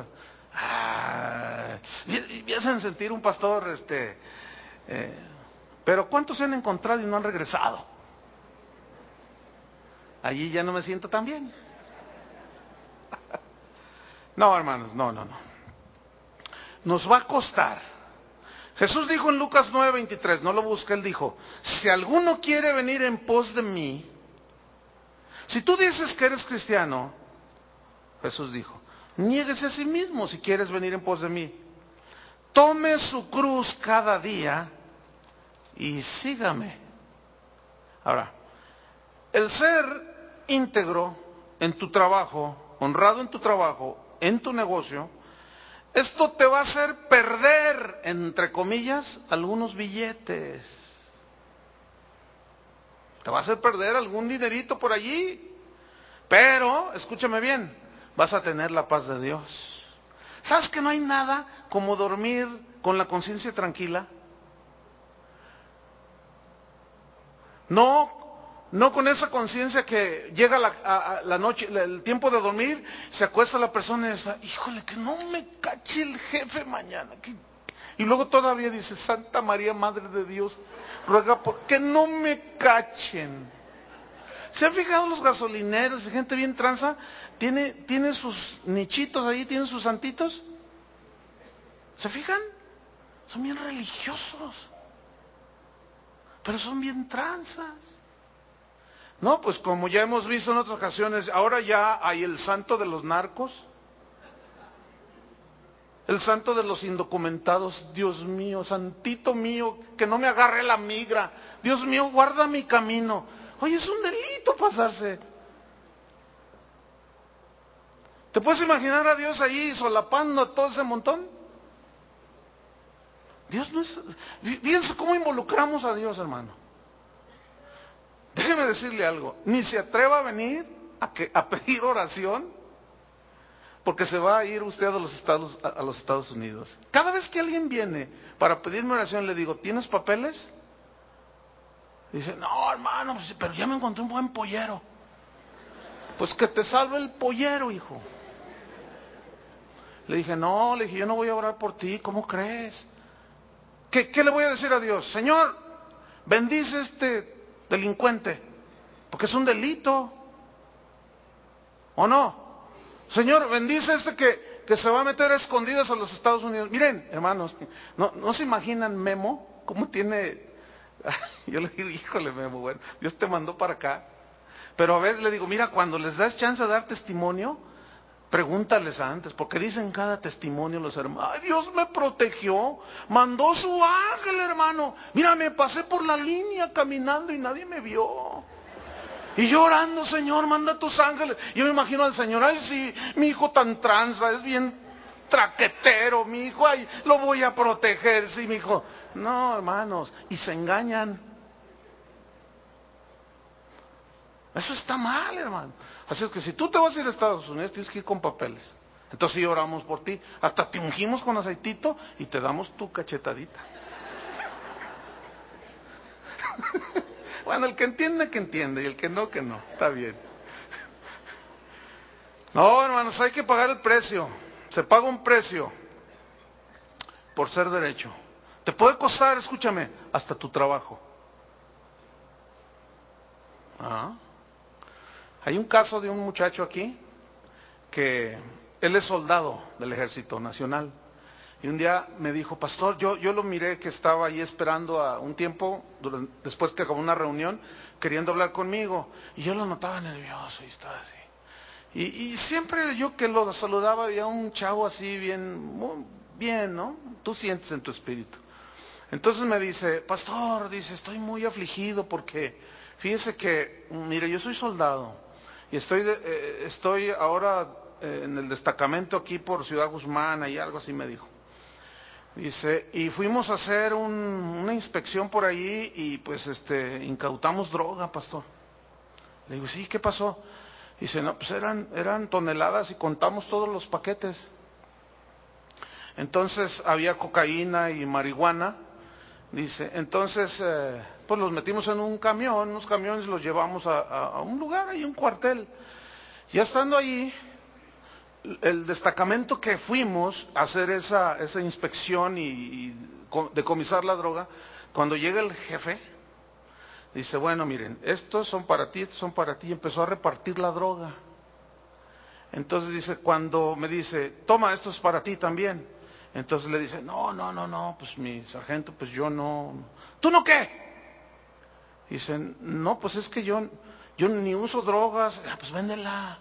Me hacen sentir un pastor, pero ¿cuántos se han encontrado y no han regresado? Allí ya no me siento tan bien. No, hermanos, no. Nos va a costar. Jesús dijo en Lucas 9:23, no lo busque, él dijo, si alguno quiere venir en pos de mí, si tú dices que eres cristiano, Jesús dijo, niéguese a sí mismo si quieres venir en pos de mí. Tome su cruz cada día y sígame. Ahora, el ser íntegro en tu trabajo, honrado en tu trabajo, en tu negocio, esto te va a hacer perder, entre comillas, algunos billetes. Te va a hacer perder algún dinerito por allí. Pero, escúchame bien, vas a tener la paz de Dios. ¿Sabes que no hay nada como dormir con la conciencia tranquila? No con esa conciencia que llega la noche, el tiempo de dormir, se acuesta la persona y dice, híjole, que no me cache el jefe mañana. Y luego todavía dice, Santa María, Madre de Dios, ruega por que no me cachen. ¿Se han fijado los gasolineros, gente bien tranza? Tiene sus nichitos ahí, tiene sus santitos. ¿Se fijan? Son bien religiosos, pero son bien tranzas. No, pues como ya hemos visto en otras ocasiones, ahora ya hay el santo de los narcos, el santo de los indocumentados. Dios mío, santito mío, que no me agarre la migra. Dios mío, guarda mi camino. Oye, es un delito pasarse. ¿Te puedes imaginar a Dios ahí solapando a todo ese montón? Dios no es... Fíjense cómo involucramos a Dios, hermano. Déjeme decirle algo, ni se atreva a venir a pedir oración, porque se va a ir usted a los Estados Unidos. Cada vez que alguien viene para pedirme oración, le digo, ¿tienes papeles? Dice, no, hermano, pues, pero ya me encontré un buen pollero. Pues que te salve el pollero, hijo. Le dije, yo no voy a orar por ti, ¿cómo crees? ¿Qué le voy a decir a Dios? Señor, bendice este delincuente, porque es un delito, ¿o no? Señor, bendice que se va a meter a escondidas a los Estados Unidos. Miren, hermanos, no se imaginan Memo, cómo tiene, yo le digo, híjole Memo, bueno, Dios te mandó para acá. Pero a veces le digo, mira, cuando les das chance de dar testimonio, pregúntales antes, porque dicen cada testimonio los hermanos, ay, Dios me protegió, mandó su ángel, hermano. Mira, me pasé por la línea caminando y nadie me vio. Y yo orando, Señor, manda tus ángeles. Yo me imagino al Señor, ay, sí, mi hijo tan tranza, es bien traquetero, mi hijo, ay, lo voy a proteger, sí, mi hijo. No, hermanos, y se engañan. Eso está mal, hermano. Así es que si tú te vas a ir a Estados Unidos, tienes que ir con papeles. Entonces sí oramos por ti. Hasta te ungimos con aceitito y te damos tu cachetadita. Bueno, el que entiende, y el que no, está bien. No, hermanos, hay que pagar el precio. Se paga un precio por ser derecho. Te puede costar, escúchame, hasta tu trabajo. Hay un caso de un muchacho aquí que él es soldado del Ejército Nacional. Y un día me dijo, pastor, yo lo miré que estaba ahí esperando a un tiempo, después que acabó una reunión, queriendo hablar conmigo. Y yo lo notaba nervioso y estaba así. Y siempre yo que lo saludaba, había un chavo así bien, muy bien, ¿no? Tú sientes en tu espíritu. Entonces me dice, pastor, dice, estoy muy afligido porque fíjese que, mire, yo soy soldado y estoy ahora en el destacamento aquí por Ciudad Guzmán y algo así me dijo. Dice, y fuimos a hacer una inspección por ahí y pues incautamos droga, pastor. Le digo, sí, ¿qué pasó? Dice, no, pues eran toneladas y contamos todos los paquetes. Entonces había cocaína y marihuana. Dice, entonces pues los metimos en un camión, unos camiones, los llevamos a un lugar, ahí un cuartel. Ya estando ahí, el destacamento que fuimos a hacer esa inspección y decomisar la droga, cuando llega el jefe, dice, bueno, miren, estos son para ti, y empezó a repartir la droga. Entonces dice, cuando me dice, toma, esto es para ti también. Entonces le dice, no, pues mi sargento, pues yo no. ¿Tú no qué? Dicen, no, pues es que yo ni uso drogas. Pues véndela.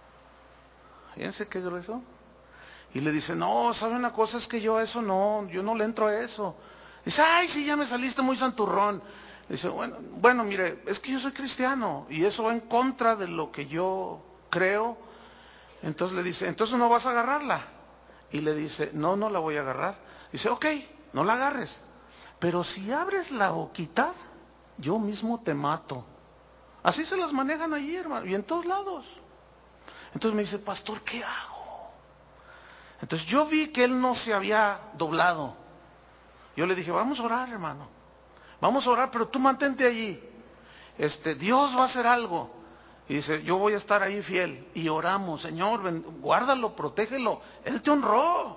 Fíjense qué grueso. Y le dice, no, ¿sabe una cosa? Es que yo no le entro a eso. Dice, ay, sí, ya me saliste muy santurrón. Dice, bueno, mire, es que yo soy cristiano y eso va en contra de lo que yo creo. Entonces le dice, entonces no vas a agarrarla. Y le dice, no la voy a agarrar. Dice, ok, no la agarres. Pero si abres la boquita, yo mismo te mato. Así se las manejan allí, hermano, y en todos lados. Entonces me dice, pastor, ¿qué hago? Entonces yo vi que él no se había doblado. Yo le dije, vamos a orar, hermano. Vamos a orar, pero tú mantente allí. Dios va a hacer algo. Y dice, yo voy a estar ahí fiel. Y oramos, Señor, guárdalo, protégelo. Él te honró.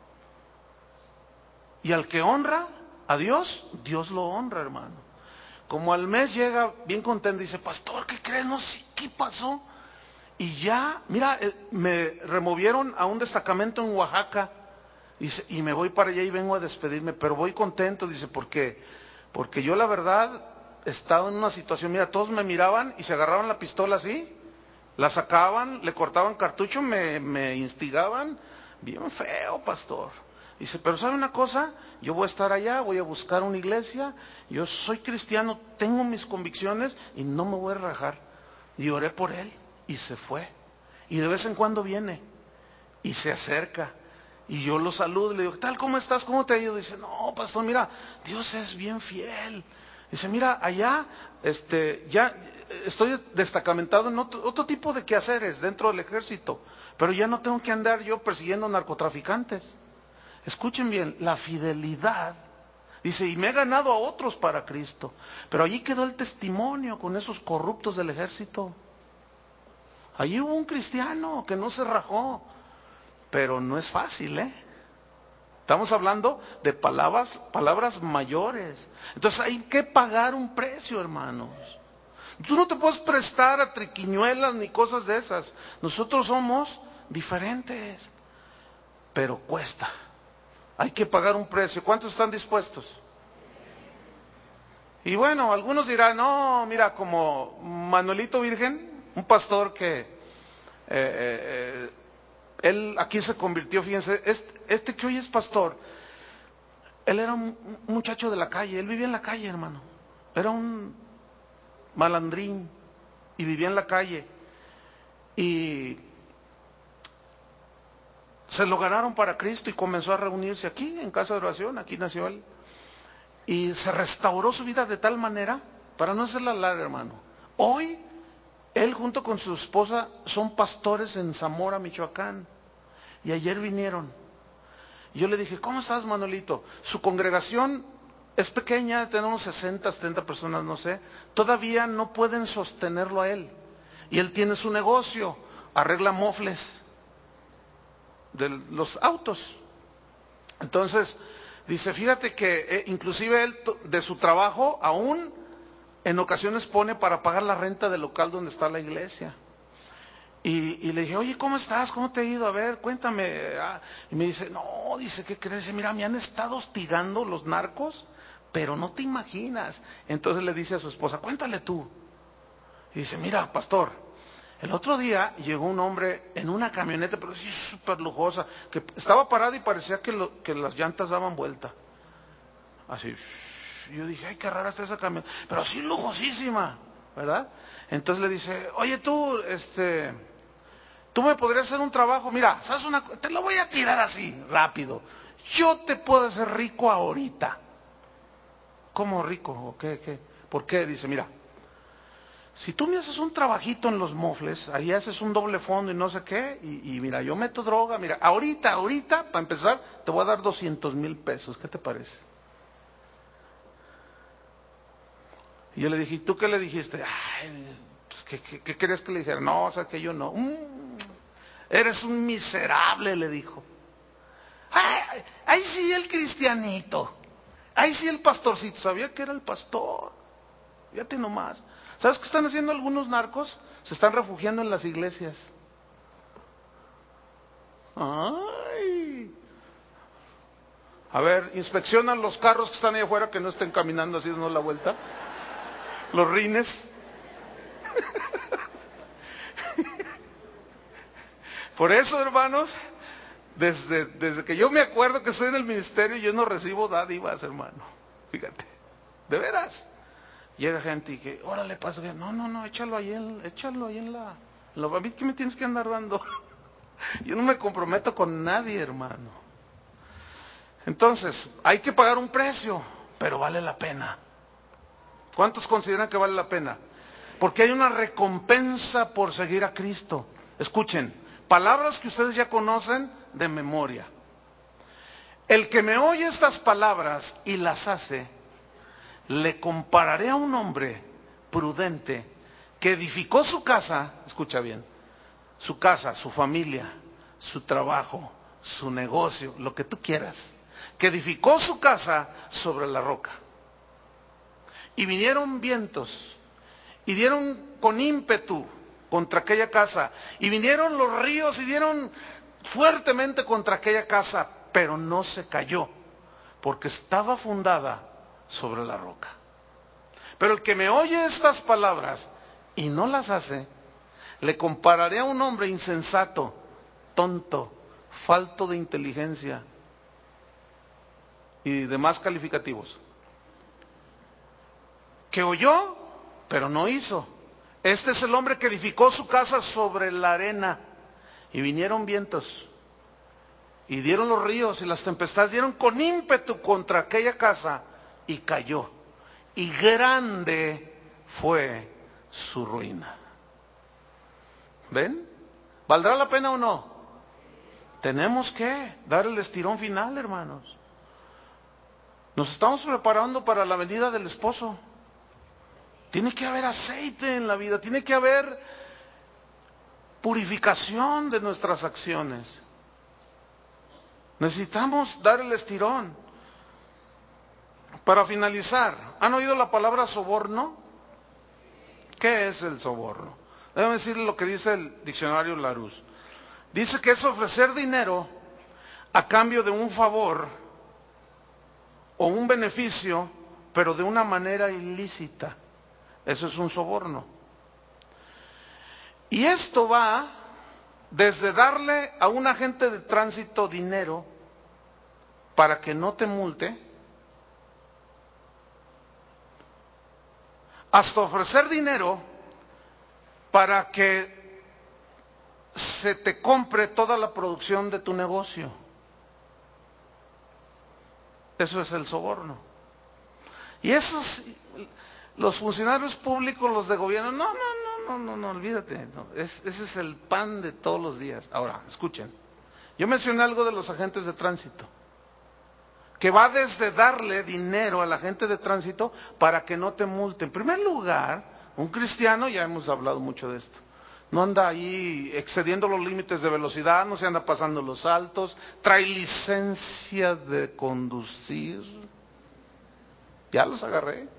Y al que honra a Dios, Dios lo honra, hermano. Como al mes llega bien contento, dice, pastor, ¿qué crees? No sé qué pasó. Y ya, mira, me removieron a un destacamento en Oaxaca. Dice, y me voy para allá y vengo a despedirme, pero voy contento, dice, porque yo la verdad estaba en una situación, mira, todos me miraban y se agarraban la pistola así, la sacaban, le cortaban cartucho, me instigaban, bien feo, pastor. Dice, pero ¿sabe una cosa? Yo voy a estar allá, voy a buscar una iglesia, yo soy cristiano, tengo mis convicciones y no me voy a rajar. Y oré por él y se fue. Y de vez en cuando viene y se acerca. Y yo lo saludo y le digo, ¿qué tal? ¿Cómo estás? ¿Cómo te ha ido? Dice, no, pastor, mira, Dios es bien fiel. Dice, mira, allá, ya estoy destacamentado en otro tipo de quehaceres dentro del ejército, pero ya no tengo que andar yo persiguiendo narcotraficantes. Escuchen bien, la fidelidad, dice, y me he ganado a otros para Cristo, pero allí quedó el testimonio con esos corruptos del ejército. Allí hubo un cristiano que no se rajó, pero no es fácil, ¿eh? Estamos hablando de palabras mayores. Entonces hay que pagar un precio, hermanos. Tú no te puedes prestar a triquiñuelas ni cosas de esas. Nosotros somos diferentes, pero cuesta. Hay que pagar un precio. ¿Cuántos están dispuestos? Y bueno, algunos dirán, no, mira, como Manuelito Virgen, un pastor que él aquí se convirtió, fíjense, este que hoy es pastor, él era un muchacho de la calle, él vivía en la calle, hermano. Era un malandrín y vivía en la calle. Y se lo ganaron para Cristo y comenzó a reunirse aquí, en casa de oración, aquí nació él. Y se restauró su vida de tal manera, para no hacerla larga, hermano. Hoy, él junto con su esposa son pastores en Zamora, Michoacán. Y ayer vinieron. Y yo le dije, ¿cómo estás, Manuelito? Su congregación es pequeña, tenemos 60, 70 personas, no sé. Todavía no pueden sostenerlo a él. Y él tiene su negocio, arregla mofles de los autos. Entonces, dice, fíjate que inclusive él de su trabajo aún en ocasiones pone para pagar la renta del local donde está la iglesia. Y le dije, oye, ¿cómo estás? ¿Cómo te ha ido? A ver, cuéntame. Y me dice, no, dice, ¿qué crees? Dice, mira, me han estado hostigando los narcos, pero no te imaginas. Entonces le dice a su esposa, cuéntale tú. Y dice, mira, pastor, el otro día llegó un hombre en una camioneta, pero sí súper lujosa, que estaba parada y parecía que las llantas daban vuelta. Así, y yo dije, ay, qué rara está esa camioneta, pero así lujosísima, ¿verdad? Entonces le dice, oye tú, tú me podrías hacer un trabajo, mira, ¿sabes una cosa? Te lo voy a tirar así, rápido. Yo te puedo hacer rico ahorita. ¿Cómo rico? ¿O qué? ¿Por qué? Dice, mira, si tú me haces un trabajito en los mofles, ahí haces un doble fondo y no sé qué, y mira, yo meto droga, mira, ahorita, para empezar, te voy a dar 200,000 pesos, ¿qué te parece? Y yo le dije, ¿y tú qué le dijiste? Ay, pues, ¿qué querías que le dijera? No, o sea, que yo no. Eres un miserable, le dijo. Ay, ahí sí el cristianito. Ahí sí el pastorcito. Sabía que era el pastor. Fíjate nomás. ¿Sabes qué están haciendo algunos narcos? Se están refugiando en las iglesias. Ay. A ver, inspeccionan los carros que están ahí afuera que no estén caminando así dando la vuelta. Los rines. Por eso, hermanos, desde que yo me acuerdo que estoy en el ministerio, yo no recibo dádivas, hermano. Fíjate, de veras. Llega gente y que, órale, pasa, no, échalo ahí en la... ¿A mí qué me tienes que andar dando? Yo no me comprometo con nadie, hermano. Entonces, hay que pagar un precio, pero vale la pena. ¿Cuántos consideran que vale la pena? Porque hay una recompensa por seguir a Cristo. Escuchen, palabras que ustedes ya conocen de memoria. El que me oye estas palabras y las hace, le compararé a un hombre prudente que edificó su casa, escucha bien, su casa, su familia, su trabajo, su negocio, lo que tú quieras, que edificó su casa sobre la roca. Y vinieron vientos y dieron con ímpetu contra aquella casa, y vinieron los ríos y dieron fuertemente contra aquella casa, pero no se cayó, porque estaba fundada sobre la roca. Pero el que me oye estas palabras y no las hace, le compararé a un hombre insensato, tonto, falto de inteligencia y demás calificativos, que oyó, pero no hizo. Este es el hombre que edificó su casa sobre la arena, y vinieron vientos y dieron los ríos y las tempestades, dieron con ímpetu contra aquella casa y cayó, y grande fue su ruina. ¿Ven? ¿Valdrá la pena o no? Tenemos que dar el estirón final, hermanos. Nos estamos preparando para la venida del esposo. Tiene que haber aceite en la vida, tiene que haber purificación de nuestras acciones. Necesitamos dar el estirón. Para finalizar, ¿han oído la palabra soborno? ¿Qué es el soborno? Déjame decirle lo que dice el diccionario Larousse. Dice que es ofrecer dinero a cambio de un favor o un beneficio, pero de una manera ilícita. Eso es un soborno. Y esto va desde darle a un agente de tránsito dinero para que no te multe, hasta ofrecer dinero para que se te compre toda la producción de tu negocio. Eso es el soborno. Y esos, los funcionarios públicos, los de gobierno, no, olvídate. No. Ese es el pan de todos los días. Ahora, escuchen. Yo mencioné algo de los agentes de tránsito, que va desde darle dinero al agente de tránsito para que no te multe. En primer lugar, un cristiano, ya hemos hablado mucho de esto, no anda ahí excediendo los límites de velocidad, no se anda pasando los altos, trae licencia de conducir. Ya los agarré.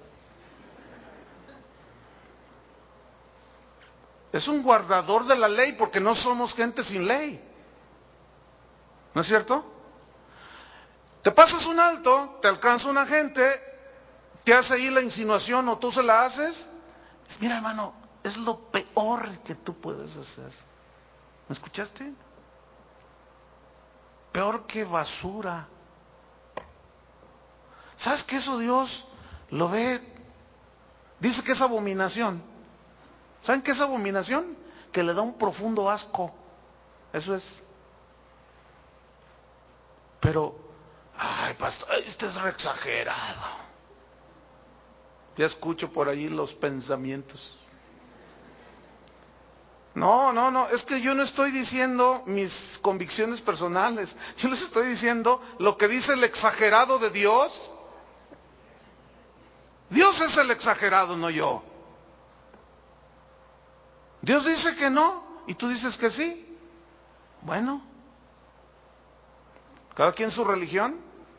Es un guardador de la ley porque no somos gente sin ley. ¿No es cierto? Te pasas un alto, te alcanza un agente, te hace ahí la insinuación o tú se la haces. Mira, hermano, es lo peor que tú puedes hacer. ¿Me escuchaste? Peor que basura. ¿Sabes que eso Dios lo ve? Dice que es abominación. ¿Saben qué es abominación? Que le da un profundo asco. Eso es. Pero, ay, pastor, este es re exagerado. Ya escucho por ahí los pensamientos. No, es que yo no estoy diciendo mis convicciones personales. Yo les estoy diciendo lo que dice el exagerado de Dios. Dios es el exagerado, no yo. Dios dice que no y tú dices que sí. Bueno, cada quien su religión.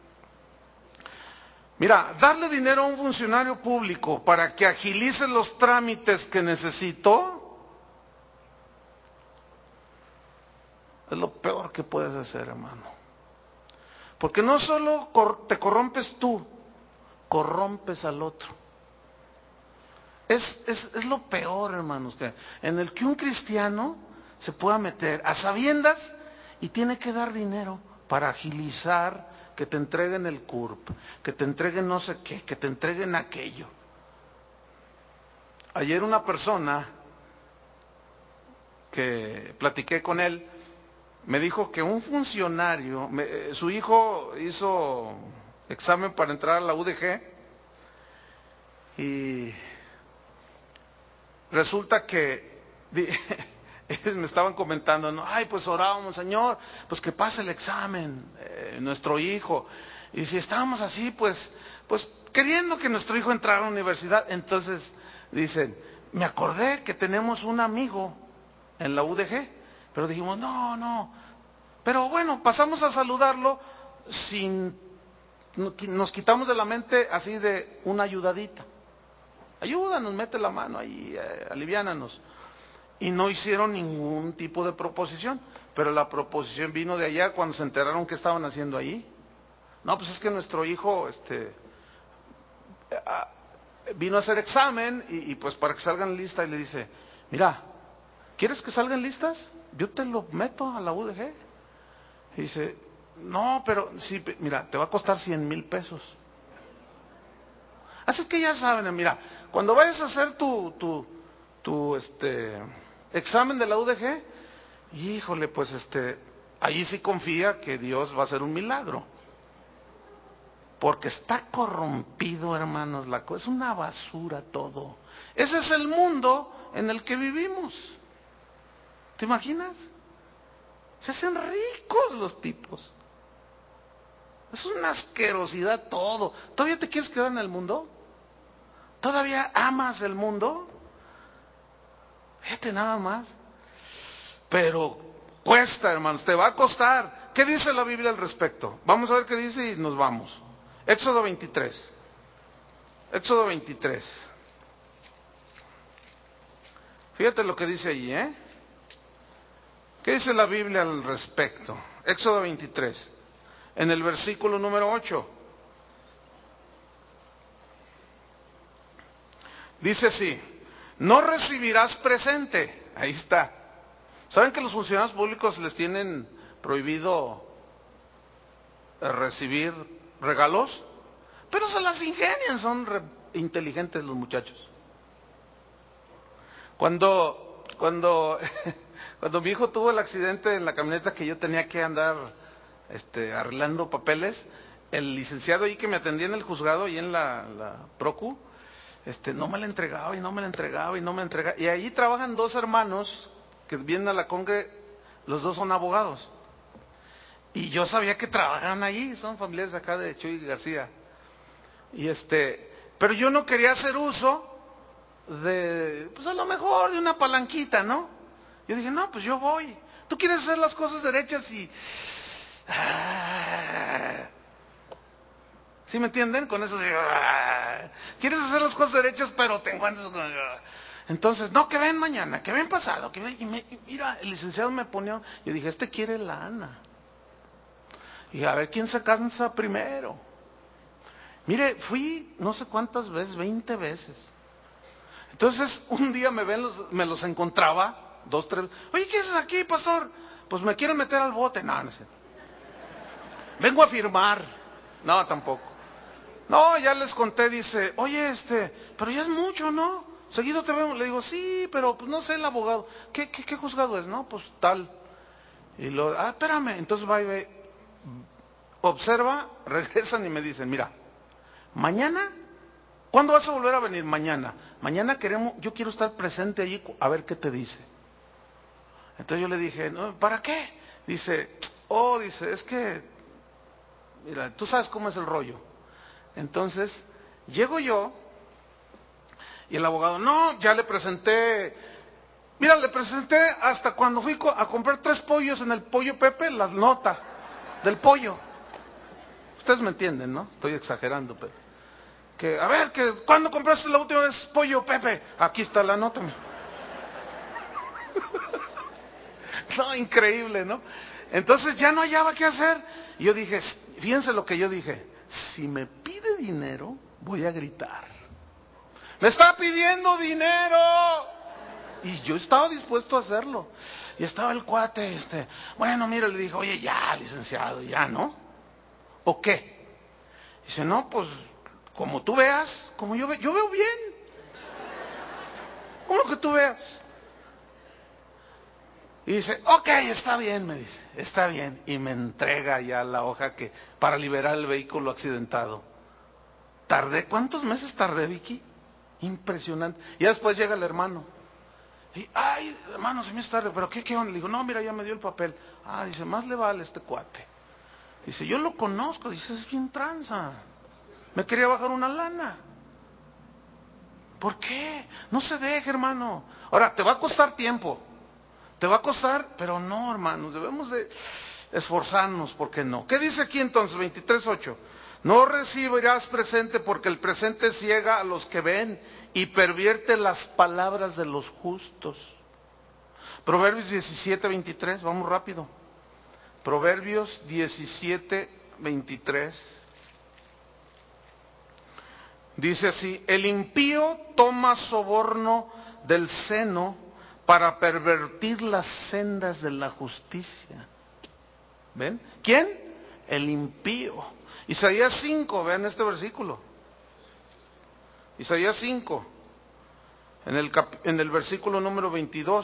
Mira, darle dinero a un funcionario público para que agilice los trámites que necesito es lo peor que puedes hacer, hermano. Porque no solo te corrompes tú, corrompes al otro. Es lo peor, hermanos, en el que un cristiano se pueda meter a sabiendas y tiene que dar dinero para agilizar que te entreguen el CURP, que te entreguen no sé qué, que te entreguen aquello. Ayer una persona que platiqué con él me dijo que un funcionario, su hijo hizo examen para entrar a la UDG y resulta que ellos me estaban comentando, ¿no? Ay, pues orábamos, Señor, pues que pase el examen, nuestro hijo. Y si estábamos así, pues queriendo que nuestro hijo entrara a la universidad, entonces dicen, me acordé que tenemos un amigo en la UDG, pero dijimos, no, pero bueno, pasamos a saludarlo nos quitamos de la mente así de una ayudadita. Ayúdanos, mete la mano ahí, aliviánanos. Y no hicieron ningún tipo de proposición, pero la proposición vino de allá cuando se enteraron que estaban haciendo ahí. No, pues es que nuestro hijo vino a hacer examen y pues para que salgan listas y le dice, mira, ¿quieres que salgan listas? Yo te lo meto a la UDG. Y dice, no, pero sí, mira, te va a costar 100,000 pesos. Así que ya saben, mira, cuando vayas a hacer tu examen de la UDG, híjole, pues ahí sí confía que Dios va a hacer un milagro. Porque está corrompido, hermanos, la cosa, es una basura todo. Ese es el mundo en el que vivimos. ¿Te imaginas? Se hacen ricos los tipos. Es una asquerosidad todo. ¿Todavía te quieres quedar en el mundo? ¿Todavía amas el mundo? Fíjate nada más. Pero cuesta, hermanos, te va a costar. ¿Qué dice la Biblia al respecto? Vamos a ver qué dice y nos vamos. Éxodo 23. Éxodo 23. Fíjate lo que dice allí, ¿eh? ¿Qué dice la Biblia al respecto? Éxodo 23. En el versículo número 8. Dice así: no recibirás presente. Ahí está. ¿Saben que los funcionarios públicos les tienen prohibido recibir regalos? Pero se las ingenian, son inteligentes los muchachos. Cuando cuando mi hijo tuvo el accidente en la camioneta que yo tenía que andar arreglando papeles, el licenciado ahí que me atendía en el juzgado y en la Procu, no me la entregaba y no me la entregaba y no me la entregaba. Y ahí trabajan dos hermanos que vienen a la congre, los dos son abogados. Y yo sabía que trabajaban ahí, son familiares acá de Chuy García. Y pero yo no quería hacer uso de, pues a lo mejor de una palanquita, ¿no? Yo dije, no, pues yo voy. Tú quieres hacer las cosas derechas y... ¿sí me entienden? Con eso de... quieres hacer las cosas derechas, pero te encuentras con... Entonces, no, que ven mañana, que ven pasado, que ven... Y mira, el licenciado me ponía... Yo dije, quiere lana. Y a ver quién se cansa primero. Mire, fui no sé cuántas veces, 20 veces. Entonces, un día me los encontraba, 2, 3... Oye, ¿qué haces aquí, pastor? Pues me quieren meter al bote. No, no sé. Vengo a firmar. No, tampoco. No, ya les conté, dice, oye, pero ya es mucho, ¿no? Seguido te veo. Le digo, sí, pero pues no sé el abogado. ¿Qué juzgado es? No, pues tal. Y espérame. Entonces va y ve, observa, regresan y me dicen, mira, mañana, ¿cuándo vas a volver a venir? Mañana. Mañana yo quiero estar presente allí a ver qué te dice. Entonces yo le dije, no, ¿para qué? Dice, es que, mira, tú sabes cómo es el rollo. Entonces, llego yo y el abogado, no, ya le presenté, mira, le presenté hasta cuando fui a comprar 3 pollos en el Pollo Pepe, la nota del pollo. Ustedes me entienden, ¿no? Estoy exagerando, pero... a ver, ¿cuándo compraste la última vez pollo, Pepe? Aquí está la nota. No, increíble, ¿no? Entonces ya no hallaba qué hacer. Y yo dije, fíjense lo que yo dije, si me pide dinero, voy a gritar. ¡Me está pidiendo dinero! Y yo estaba dispuesto a hacerlo. Y estaba el cuate, bueno, mira, le dije, oye, ya, licenciado, ya, ¿no? ¿O qué? Dice, no, pues, como tú veas, como yo veo bien. ¿Cómo que tú veas? Y dice, ok, está bien, me dice, está bien. Y me entrega ya la hoja para liberar el vehículo accidentado. ¿Cuántos meses tardé, Vicky? Impresionante. Y después llega el hermano. Y, ay, hermano, se me hizo tarde, pero ¿qué onda? Le digo, no, mira, ya me dio el papel. Dice, más le vale este cuate. Dice, yo lo conozco, dice, es bien tranza. Me quería bajar una lana. ¿Por qué? No se deje, hermano. Ahora, te va a costar tiempo. Te va a costar, pero no, hermanos, debemos de esforzarnos, ¿por qué no? ¿Qué dice aquí entonces, 23:8? No recibirás presente porque el presente ciega a los que ven y pervierte las palabras de los justos. Proverbios 17:23, vamos rápido. Proverbios 17:23. Dice así, el impío toma soborno del seno para pervertir las sendas de la justicia. ¿Ven? ¿Quién? El impío. Isaías 5, vean este versículo. Isaías 5, en el versículo número 22.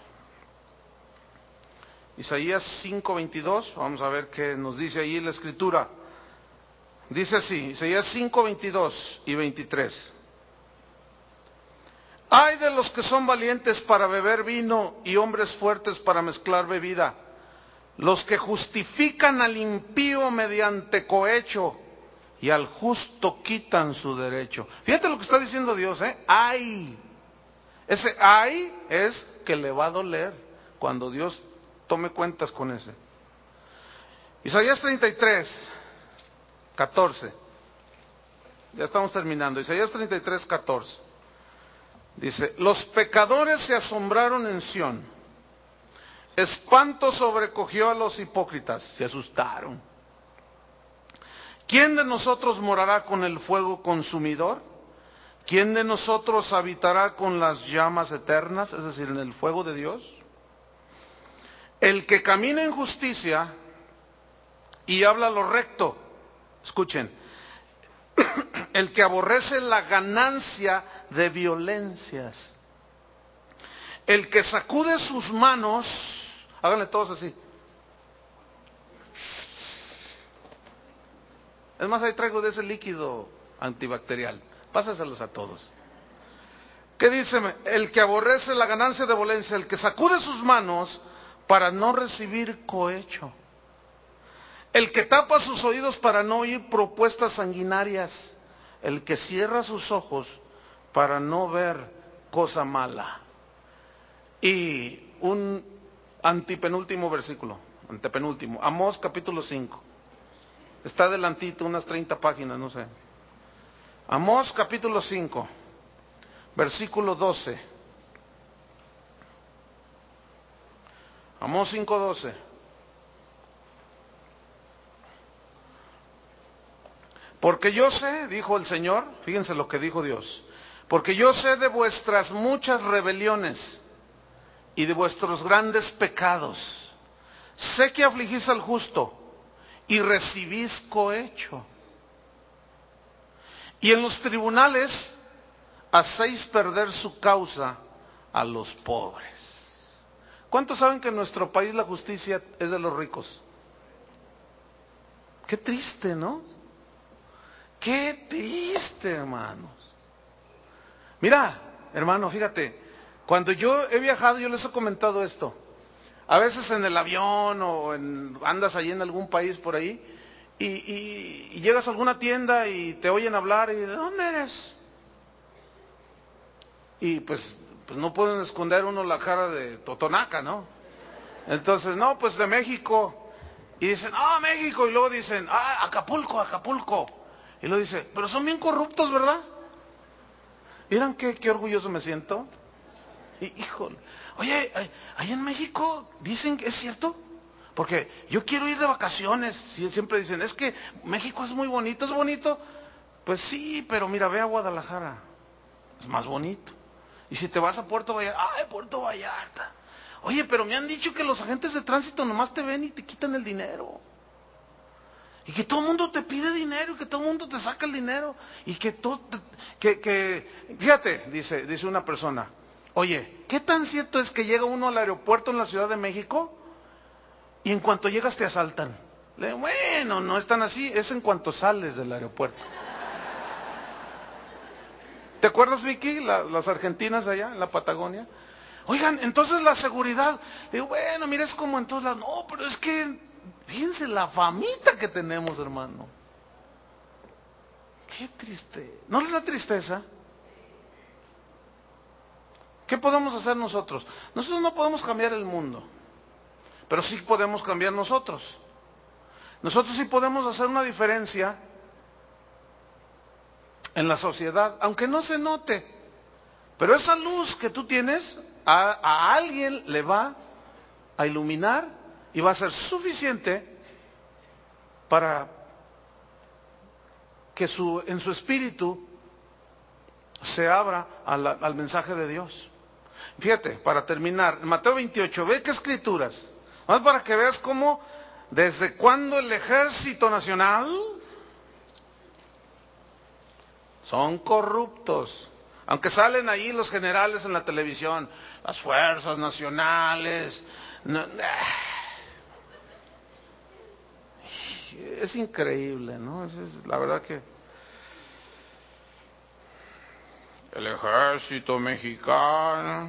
Isaías 5:22, vamos a ver qué nos dice ahí la escritura. Dice así, Isaías 5:22 y 23. Ay de los que son valientes para beber vino y hombres fuertes para mezclar bebida, los que justifican al impío mediante cohecho y al justo quitan su derecho. Fíjate lo que está diciendo Dios, ay. Ese ay es que le va a doler cuando Dios tome cuentas con ese. Isaías 33:14. Ya estamos terminando. Isaías 33:14. Dice, los pecadores se asombraron en Sión. Espanto sobrecogió a los hipócritas, se asustaron. ¿Quién de nosotros morará con el fuego consumidor? ¿quién de nosotros habitará con las llamas eternas, es decir, en el fuego de Dios? El que camina en justicia y habla lo recto, escuchen, el que aborrece la ganancia de violencias, el que sacude sus manos, háganle todos así. Es más, ahí traigo de ese líquido antibacterial, pásaselos a todos. ¿Qué dice? El que aborrece la ganancia de violencia, el que sacude sus manos para no recibir cohecho, el que tapa sus oídos para no oír propuestas sanguinarias, el que cierra sus ojos para no ver cosa mala. Y un antepenúltimo versículo, Amós capítulo 5. Está adelantito, unas 30 páginas, no sé. Amós capítulo 5, versículo 12. Amós 5:12. Porque yo sé, dijo el Señor, fíjense lo que dijo Dios, porque yo sé de vuestras muchas rebeliones y de vuestros grandes pecados. Sé que afligís al justo y recibís cohecho. Y en los tribunales hacéis perder su causa a los pobres. ¿Cuántos saben que en nuestro país la justicia es de los ricos? Qué triste, ¿no? Qué triste, hermanos. Mira, hermano, fíjate, cuando yo he viajado, yo les he comentado esto. A veces en el avión o andas ahí en algún país por ahí y llegas a alguna tienda y te oyen hablar y ¿de dónde eres? Y pues no pueden esconder uno la cara de Totonaca, ¿no? Entonces, no, pues de México. Y dicen, México. Y luego dicen, Acapulco, Acapulco. Y luego dice, pero son bien corruptos, ¿verdad? ¿Vieran qué orgulloso me siento? Híjole. Oye, ahí en México dicen que es cierto. Porque yo quiero ir de vacaciones. Siempre dicen, es que México es muy bonito, ¿es bonito? Pues sí, pero mira, ve a Guadalajara. Es más bonito. Y si te vas a Puerto Vallarta, Puerto Vallarta. Oye, pero me han dicho que los agentes de tránsito nomás te ven y te quitan el dinero. Y que todo el mundo te pide dinero, y que todo el mundo te saca el dinero. Y que todo, fíjate, dice una persona, oye, ¿qué tan cierto es que llega uno al aeropuerto en la Ciudad de México y en cuanto llegas te asaltan? Le digo, bueno, no es tan así, es en cuanto sales del aeropuerto. ¿Te acuerdas, Vicky, las argentinas allá en la Patagonia? Oigan, entonces la seguridad, digo, bueno, mira, es como en todos lados. No, pero es que, fíjense la famita que tenemos, hermano. Qué triste. ¿No les da tristeza? ¿Qué podemos hacer nosotros? Nosotros no podemos cambiar el mundo, pero sí podemos cambiar nosotros. Nosotros sí podemos hacer una diferencia en la sociedad, aunque no se note. Pero esa luz que tú tienes, a alguien le va a iluminar y va a ser suficiente para que en su espíritu se abra al mensaje de Dios. Fíjate, para terminar, en Mateo 28, ve qué escrituras. Más para que veas cómo, desde cuándo el ejército nacional son corruptos. Aunque salen ahí los generales en la televisión, las fuerzas nacionales. Es increíble, ¿no? Es la verdad que el ejército mexicano.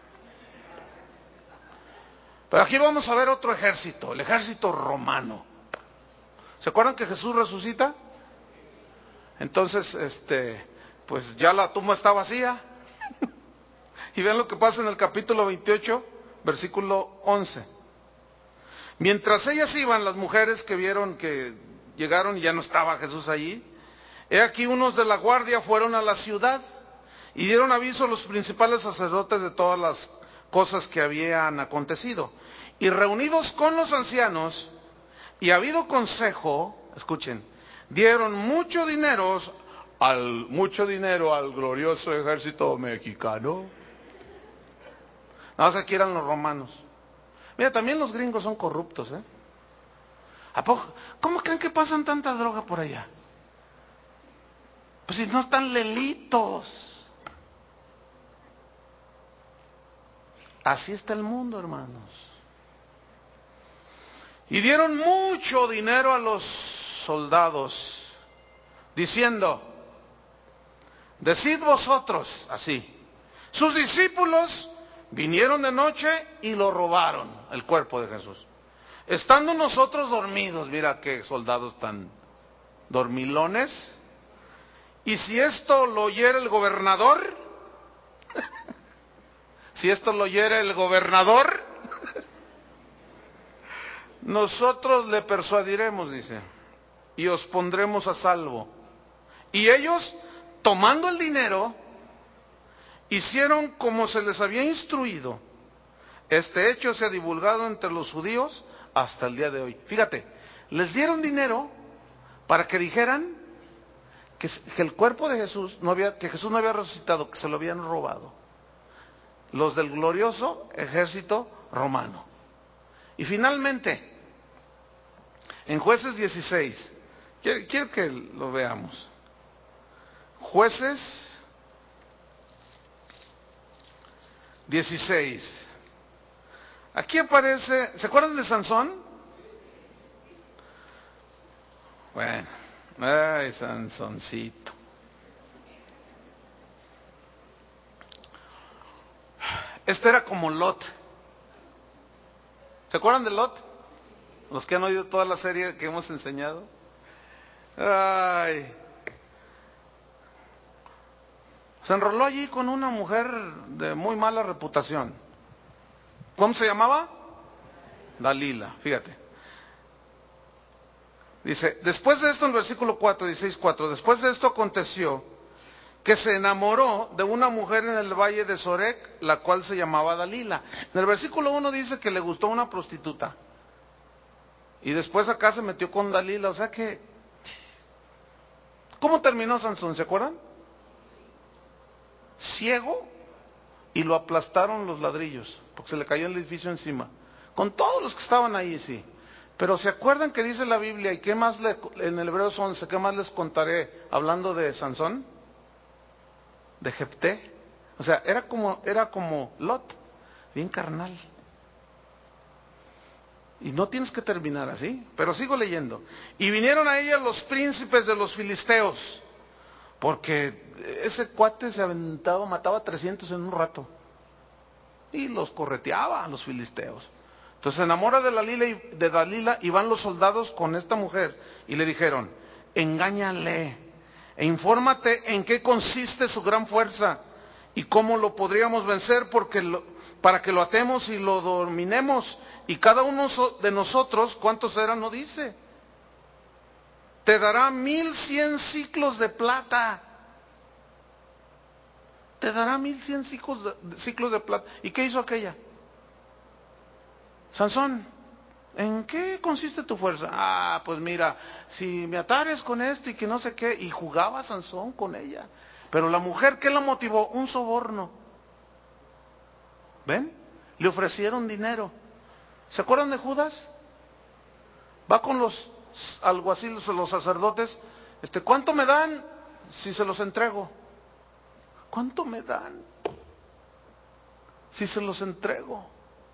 Pero aquí vamos a ver otro ejército, el ejército romano. ¿Se acuerdan que Jesús resucita? Entonces, pues ya la tumba está vacía. Y vean lo que pasa en el capítulo 28, versículo 11. Mientras ellas iban, las mujeres que vieron que llegaron y ya no estaba Jesús allí, he aquí unos de la guardia fueron a la ciudad y dieron aviso a los principales sacerdotes de todas las cosas que habían acontecido. Y reunidos con los ancianos y habido consejo, escuchen, dieron mucho dinero mucho dinero al glorioso ejército mexicano. No, o sea, que eran los romanos. Mira, también los gringos son corruptos, ¿eh? ¿A poco? ¿Cómo creen que pasan tanta droga por allá? Pues si no están lelitos. Así está el mundo, hermanos. Y dieron mucho dinero a los soldados, diciendo, decid vosotros, así, sus discípulos vinieron de noche y lo robaron, el cuerpo de Jesús. Estando nosotros dormidos, mira qué soldados tan dormilones, y si esto lo oyera el gobernador, si esto lo oyera el gobernador, nosotros le persuadiremos, dice, y os pondremos a salvo. Y ellos, tomando el dinero, hicieron como se les había instruido. Este hecho se ha divulgado entre los judíos hasta el día de hoy. Fíjate, les dieron dinero para que dijeran que el cuerpo de Jesús que Jesús no había resucitado, que se lo habían robado los del glorioso ejército romano. Y finalmente, en Jueces 16, quiero que lo veamos. Jueces 16. Aquí aparece, ¿se acuerdan de Sansón? Bueno, ay, Sansoncito. Este era como Lot. ¿Se acuerdan de Lot? Los que han oído toda la serie que hemos enseñado. Ay. Se enroló allí con una mujer de muy mala reputación. ¿Cómo se llamaba? Dalila, fíjate. Dice, después de esto, en el versículo 4, 16:4, después de esto aconteció que se enamoró de una mujer en el valle de Sorek, la cual se llamaba Dalila. En el versículo 1 dice que le gustó una prostituta. Y después acá se metió con Dalila, o sea que... ¿Cómo terminó Sansón? ¿Se acuerdan? Ciego, y lo aplastaron los ladrillos, porque se le cayó el edificio encima. Con todos los que estaban ahí, sí. Pero ¿se acuerdan que dice la Biblia, y qué más en el Hebreos 11, qué más les contaré hablando de Sansón? De Jefté. O sea, era como Lot, bien carnal. Y no tienes que terminar así, pero sigo leyendo. Y vinieron a ella los príncipes de los filisteos, porque ese cuate se aventaba, mataba 300 en un rato. Y los correteaba a los filisteos. Entonces se enamora de Dalila y van los soldados con esta mujer y le dijeron, engáñale e infórmate en qué consiste su gran fuerza y cómo lo podríamos vencer para que lo atemos y lo dominemos. Y cada uno de nosotros, ¿cuántos eran? No dice. Te dará 1100 ciclos de plata. Te dará 1100 ciclos de plata. ¿Y qué hizo aquella? Sansón, ¿en qué consiste tu fuerza? Ah, pues mira, si me atares con esto y que no sé qué. Y jugaba Sansón con ella. Pero la mujer, ¿qué la motivó? Un soborno. ¿Ven? Le ofrecieron dinero. ¿Se acuerdan de Judas? Va con los alguaciles, los sacerdotes. ¿Cuánto me dan si se los entrego? ¿Cuánto me dan si se los entrego?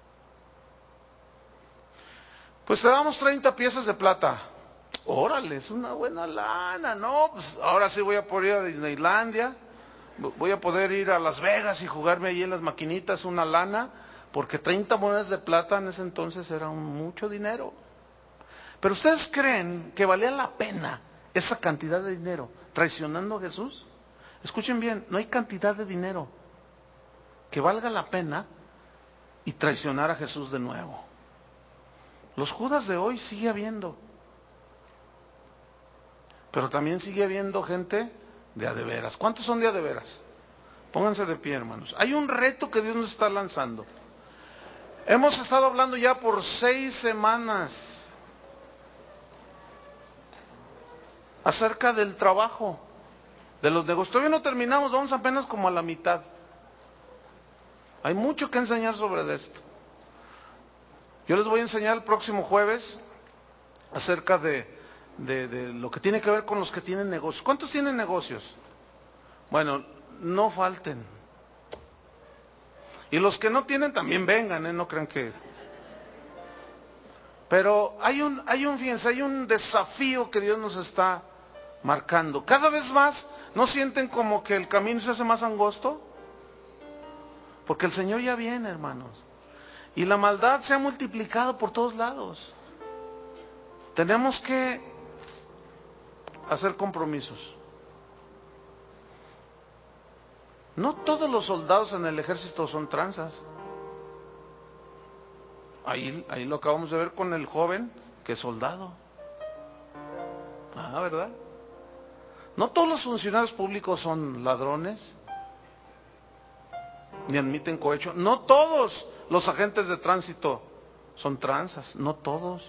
Pues te damos 30 piezas de plata. Órale, es una buena lana, ¿no? Pues ahora sí voy a poder ir a Disneylandia, voy a poder ir a Las Vegas y jugarme allí en las maquinitas una lana, porque 30 monedas de plata en ese entonces era mucho dinero. Pero ¿ustedes creen que valía la pena esa cantidad de dinero traicionando a Jesús? Escuchen bien, no hay cantidad de dinero que valga la pena y traicionar a Jesús de nuevo. Los Judas de hoy sigue habiendo, pero también sigue habiendo gente de a de veras. ¿Cuántos son de a de veras? Pónganse de pie, hermanos. Hay un reto que Dios nos está lanzando. Hemos estado hablando ya por 6 semanas acerca del trabajo. de los negocios. Todavía no terminamos, vamos apenas como a la mitad. Hay mucho que enseñar sobre esto. Yo les voy a enseñar el próximo jueves acerca de lo que tiene que ver con los que tienen negocios. ¿Cuántos tienen negocios? Bueno, no falten. Y los que no tienen también vengan, no crean que... Pero fíjense, hay un desafío que Dios nos está marcando. Cada vez más, ¿no sienten como que el camino se hace más angosto? Porque el Señor ya viene, hermanos. Y la maldad se ha multiplicado por todos lados. Tenemos que hacer compromisos. No todos los soldados en el ejército son tranzas. Ahí lo acabamos de ver con el joven que es soldado. ¿Verdad? No todos los funcionarios públicos son ladrones, ni admiten cohecho. No todos los agentes de tránsito son tranzas, no todos.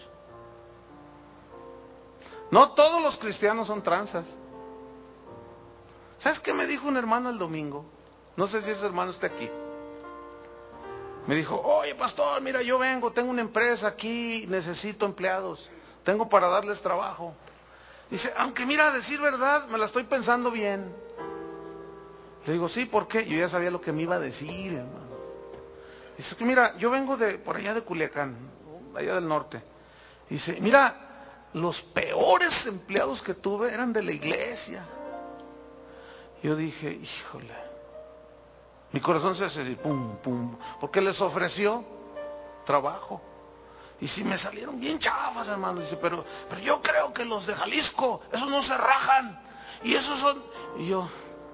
No todos los cristianos son tranzas. ¿Sabes qué me dijo un hermano el domingo? No sé si ese hermano está aquí. Me dijo, oye pastor, mira, yo tengo una empresa aquí, necesito empleados, tengo para darles trabajo. Dice, aunque mira, a decir verdad, me la estoy pensando bien. Le digo, sí, ¿por qué? Yo ya sabía lo que me iba a decir, hermano. Dice, mira, yo vengo por allá de Culiacán, allá del norte. Dice, mira, los peores empleados que tuve eran de la iglesia. Yo dije, híjole. Mi corazón se hace pum, pum, porque les ofreció trabajo. Y si me salieron bien chafas, hermano. Dice, pero yo creo que los de Jalisco, esos no se rajan. Y esos son... Y yo...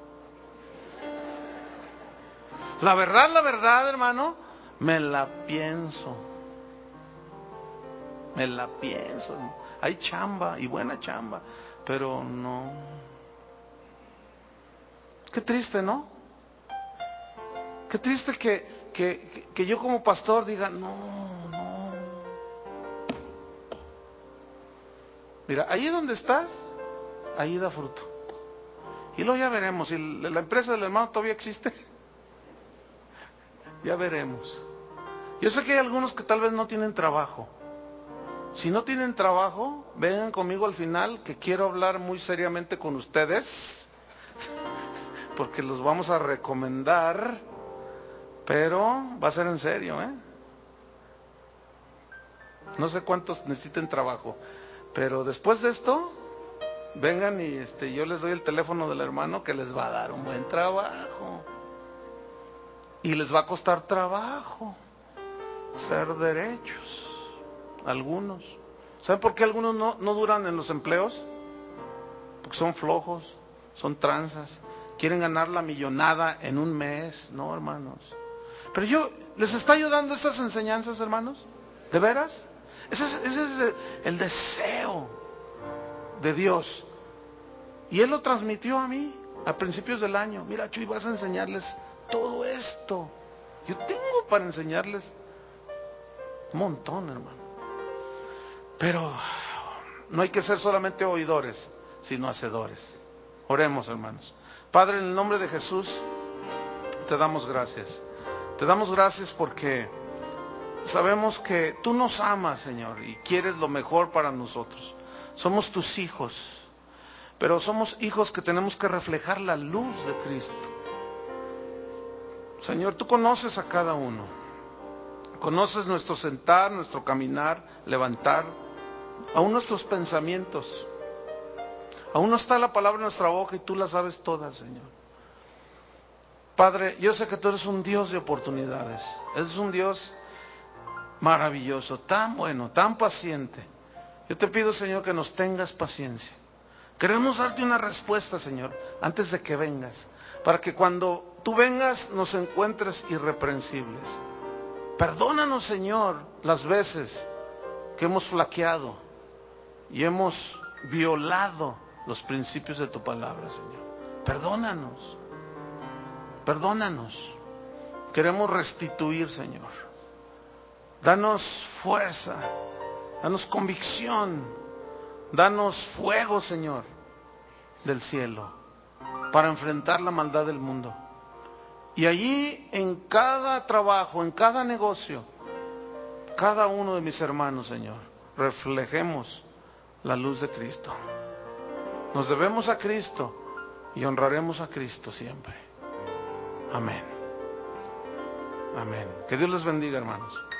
La verdad, hermano, me la pienso. Hay chamba, y buena chamba, pero no. Qué triste, ¿no? Qué triste que yo como pastor diga, no. Mira, ahí donde estás, ahí da fruto. Y luego ya veremos, si la empresa del hermano todavía existe, ya veremos. Yo sé que hay algunos que tal vez no tienen trabajo. Si no tienen trabajo, vengan conmigo al final, que quiero hablar muy seriamente con ustedes, porque los vamos a recomendar, pero va a ser en serio, No sé cuántos necesiten trabajo, pero después de esto, vengan y yo les doy el teléfono del hermano que les va a dar un buen trabajo. Y les va a costar trabajo ser derechos. Algunos. ¿Saben por qué algunos no duran en los empleos? Porque son flojos, son tranzas, quieren ganar la millonada en un mes. No, hermanos. Pero ¿les está ayudando estas enseñanzas, hermanos? ¿De veras? Ese es el deseo de Dios. Y Él lo transmitió a mí a principios del año. Mira, Chuy, vas a enseñarles todo esto. Yo tengo para enseñarles un montón, hermano. Pero no hay que ser solamente oidores, sino hacedores. Oremos, hermanos. Padre, en el nombre de Jesús, te damos gracias. Te damos gracias porque sabemos que tú nos amas, Señor, y quieres lo mejor para nosotros. Somos tus hijos, pero somos hijos que tenemos que reflejar la luz de Cristo. Señor, tú conoces a cada uno. Conoces nuestro sentar, nuestro caminar, levantar, aún nuestros pensamientos. Aún no está la palabra en nuestra boca y tú la sabes todas, Señor. Padre, yo sé que tú eres un Dios de oportunidades. Eres un Dios maravilloso, tan bueno, tan paciente. Yo te pido, Señor, que nos tengas paciencia. Queremos darte una respuesta, Señor, antes de que vengas, para que cuando tú vengas nos encuentres irreprensibles. Perdónanos, Señor, las veces que hemos flaqueado y hemos violado los principios de tu palabra, Señor. Perdónanos. Queremos restituir, Señor. Danos fuerza, danos convicción, danos fuego, Señor, del cielo, para enfrentar la maldad del mundo. Y allí, en cada trabajo, en cada negocio, cada uno de mis hermanos, Señor, reflejemos la luz de Cristo. Nos debemos a Cristo y honraremos a Cristo siempre. Amén. Amén. Que Dios les bendiga, hermanos.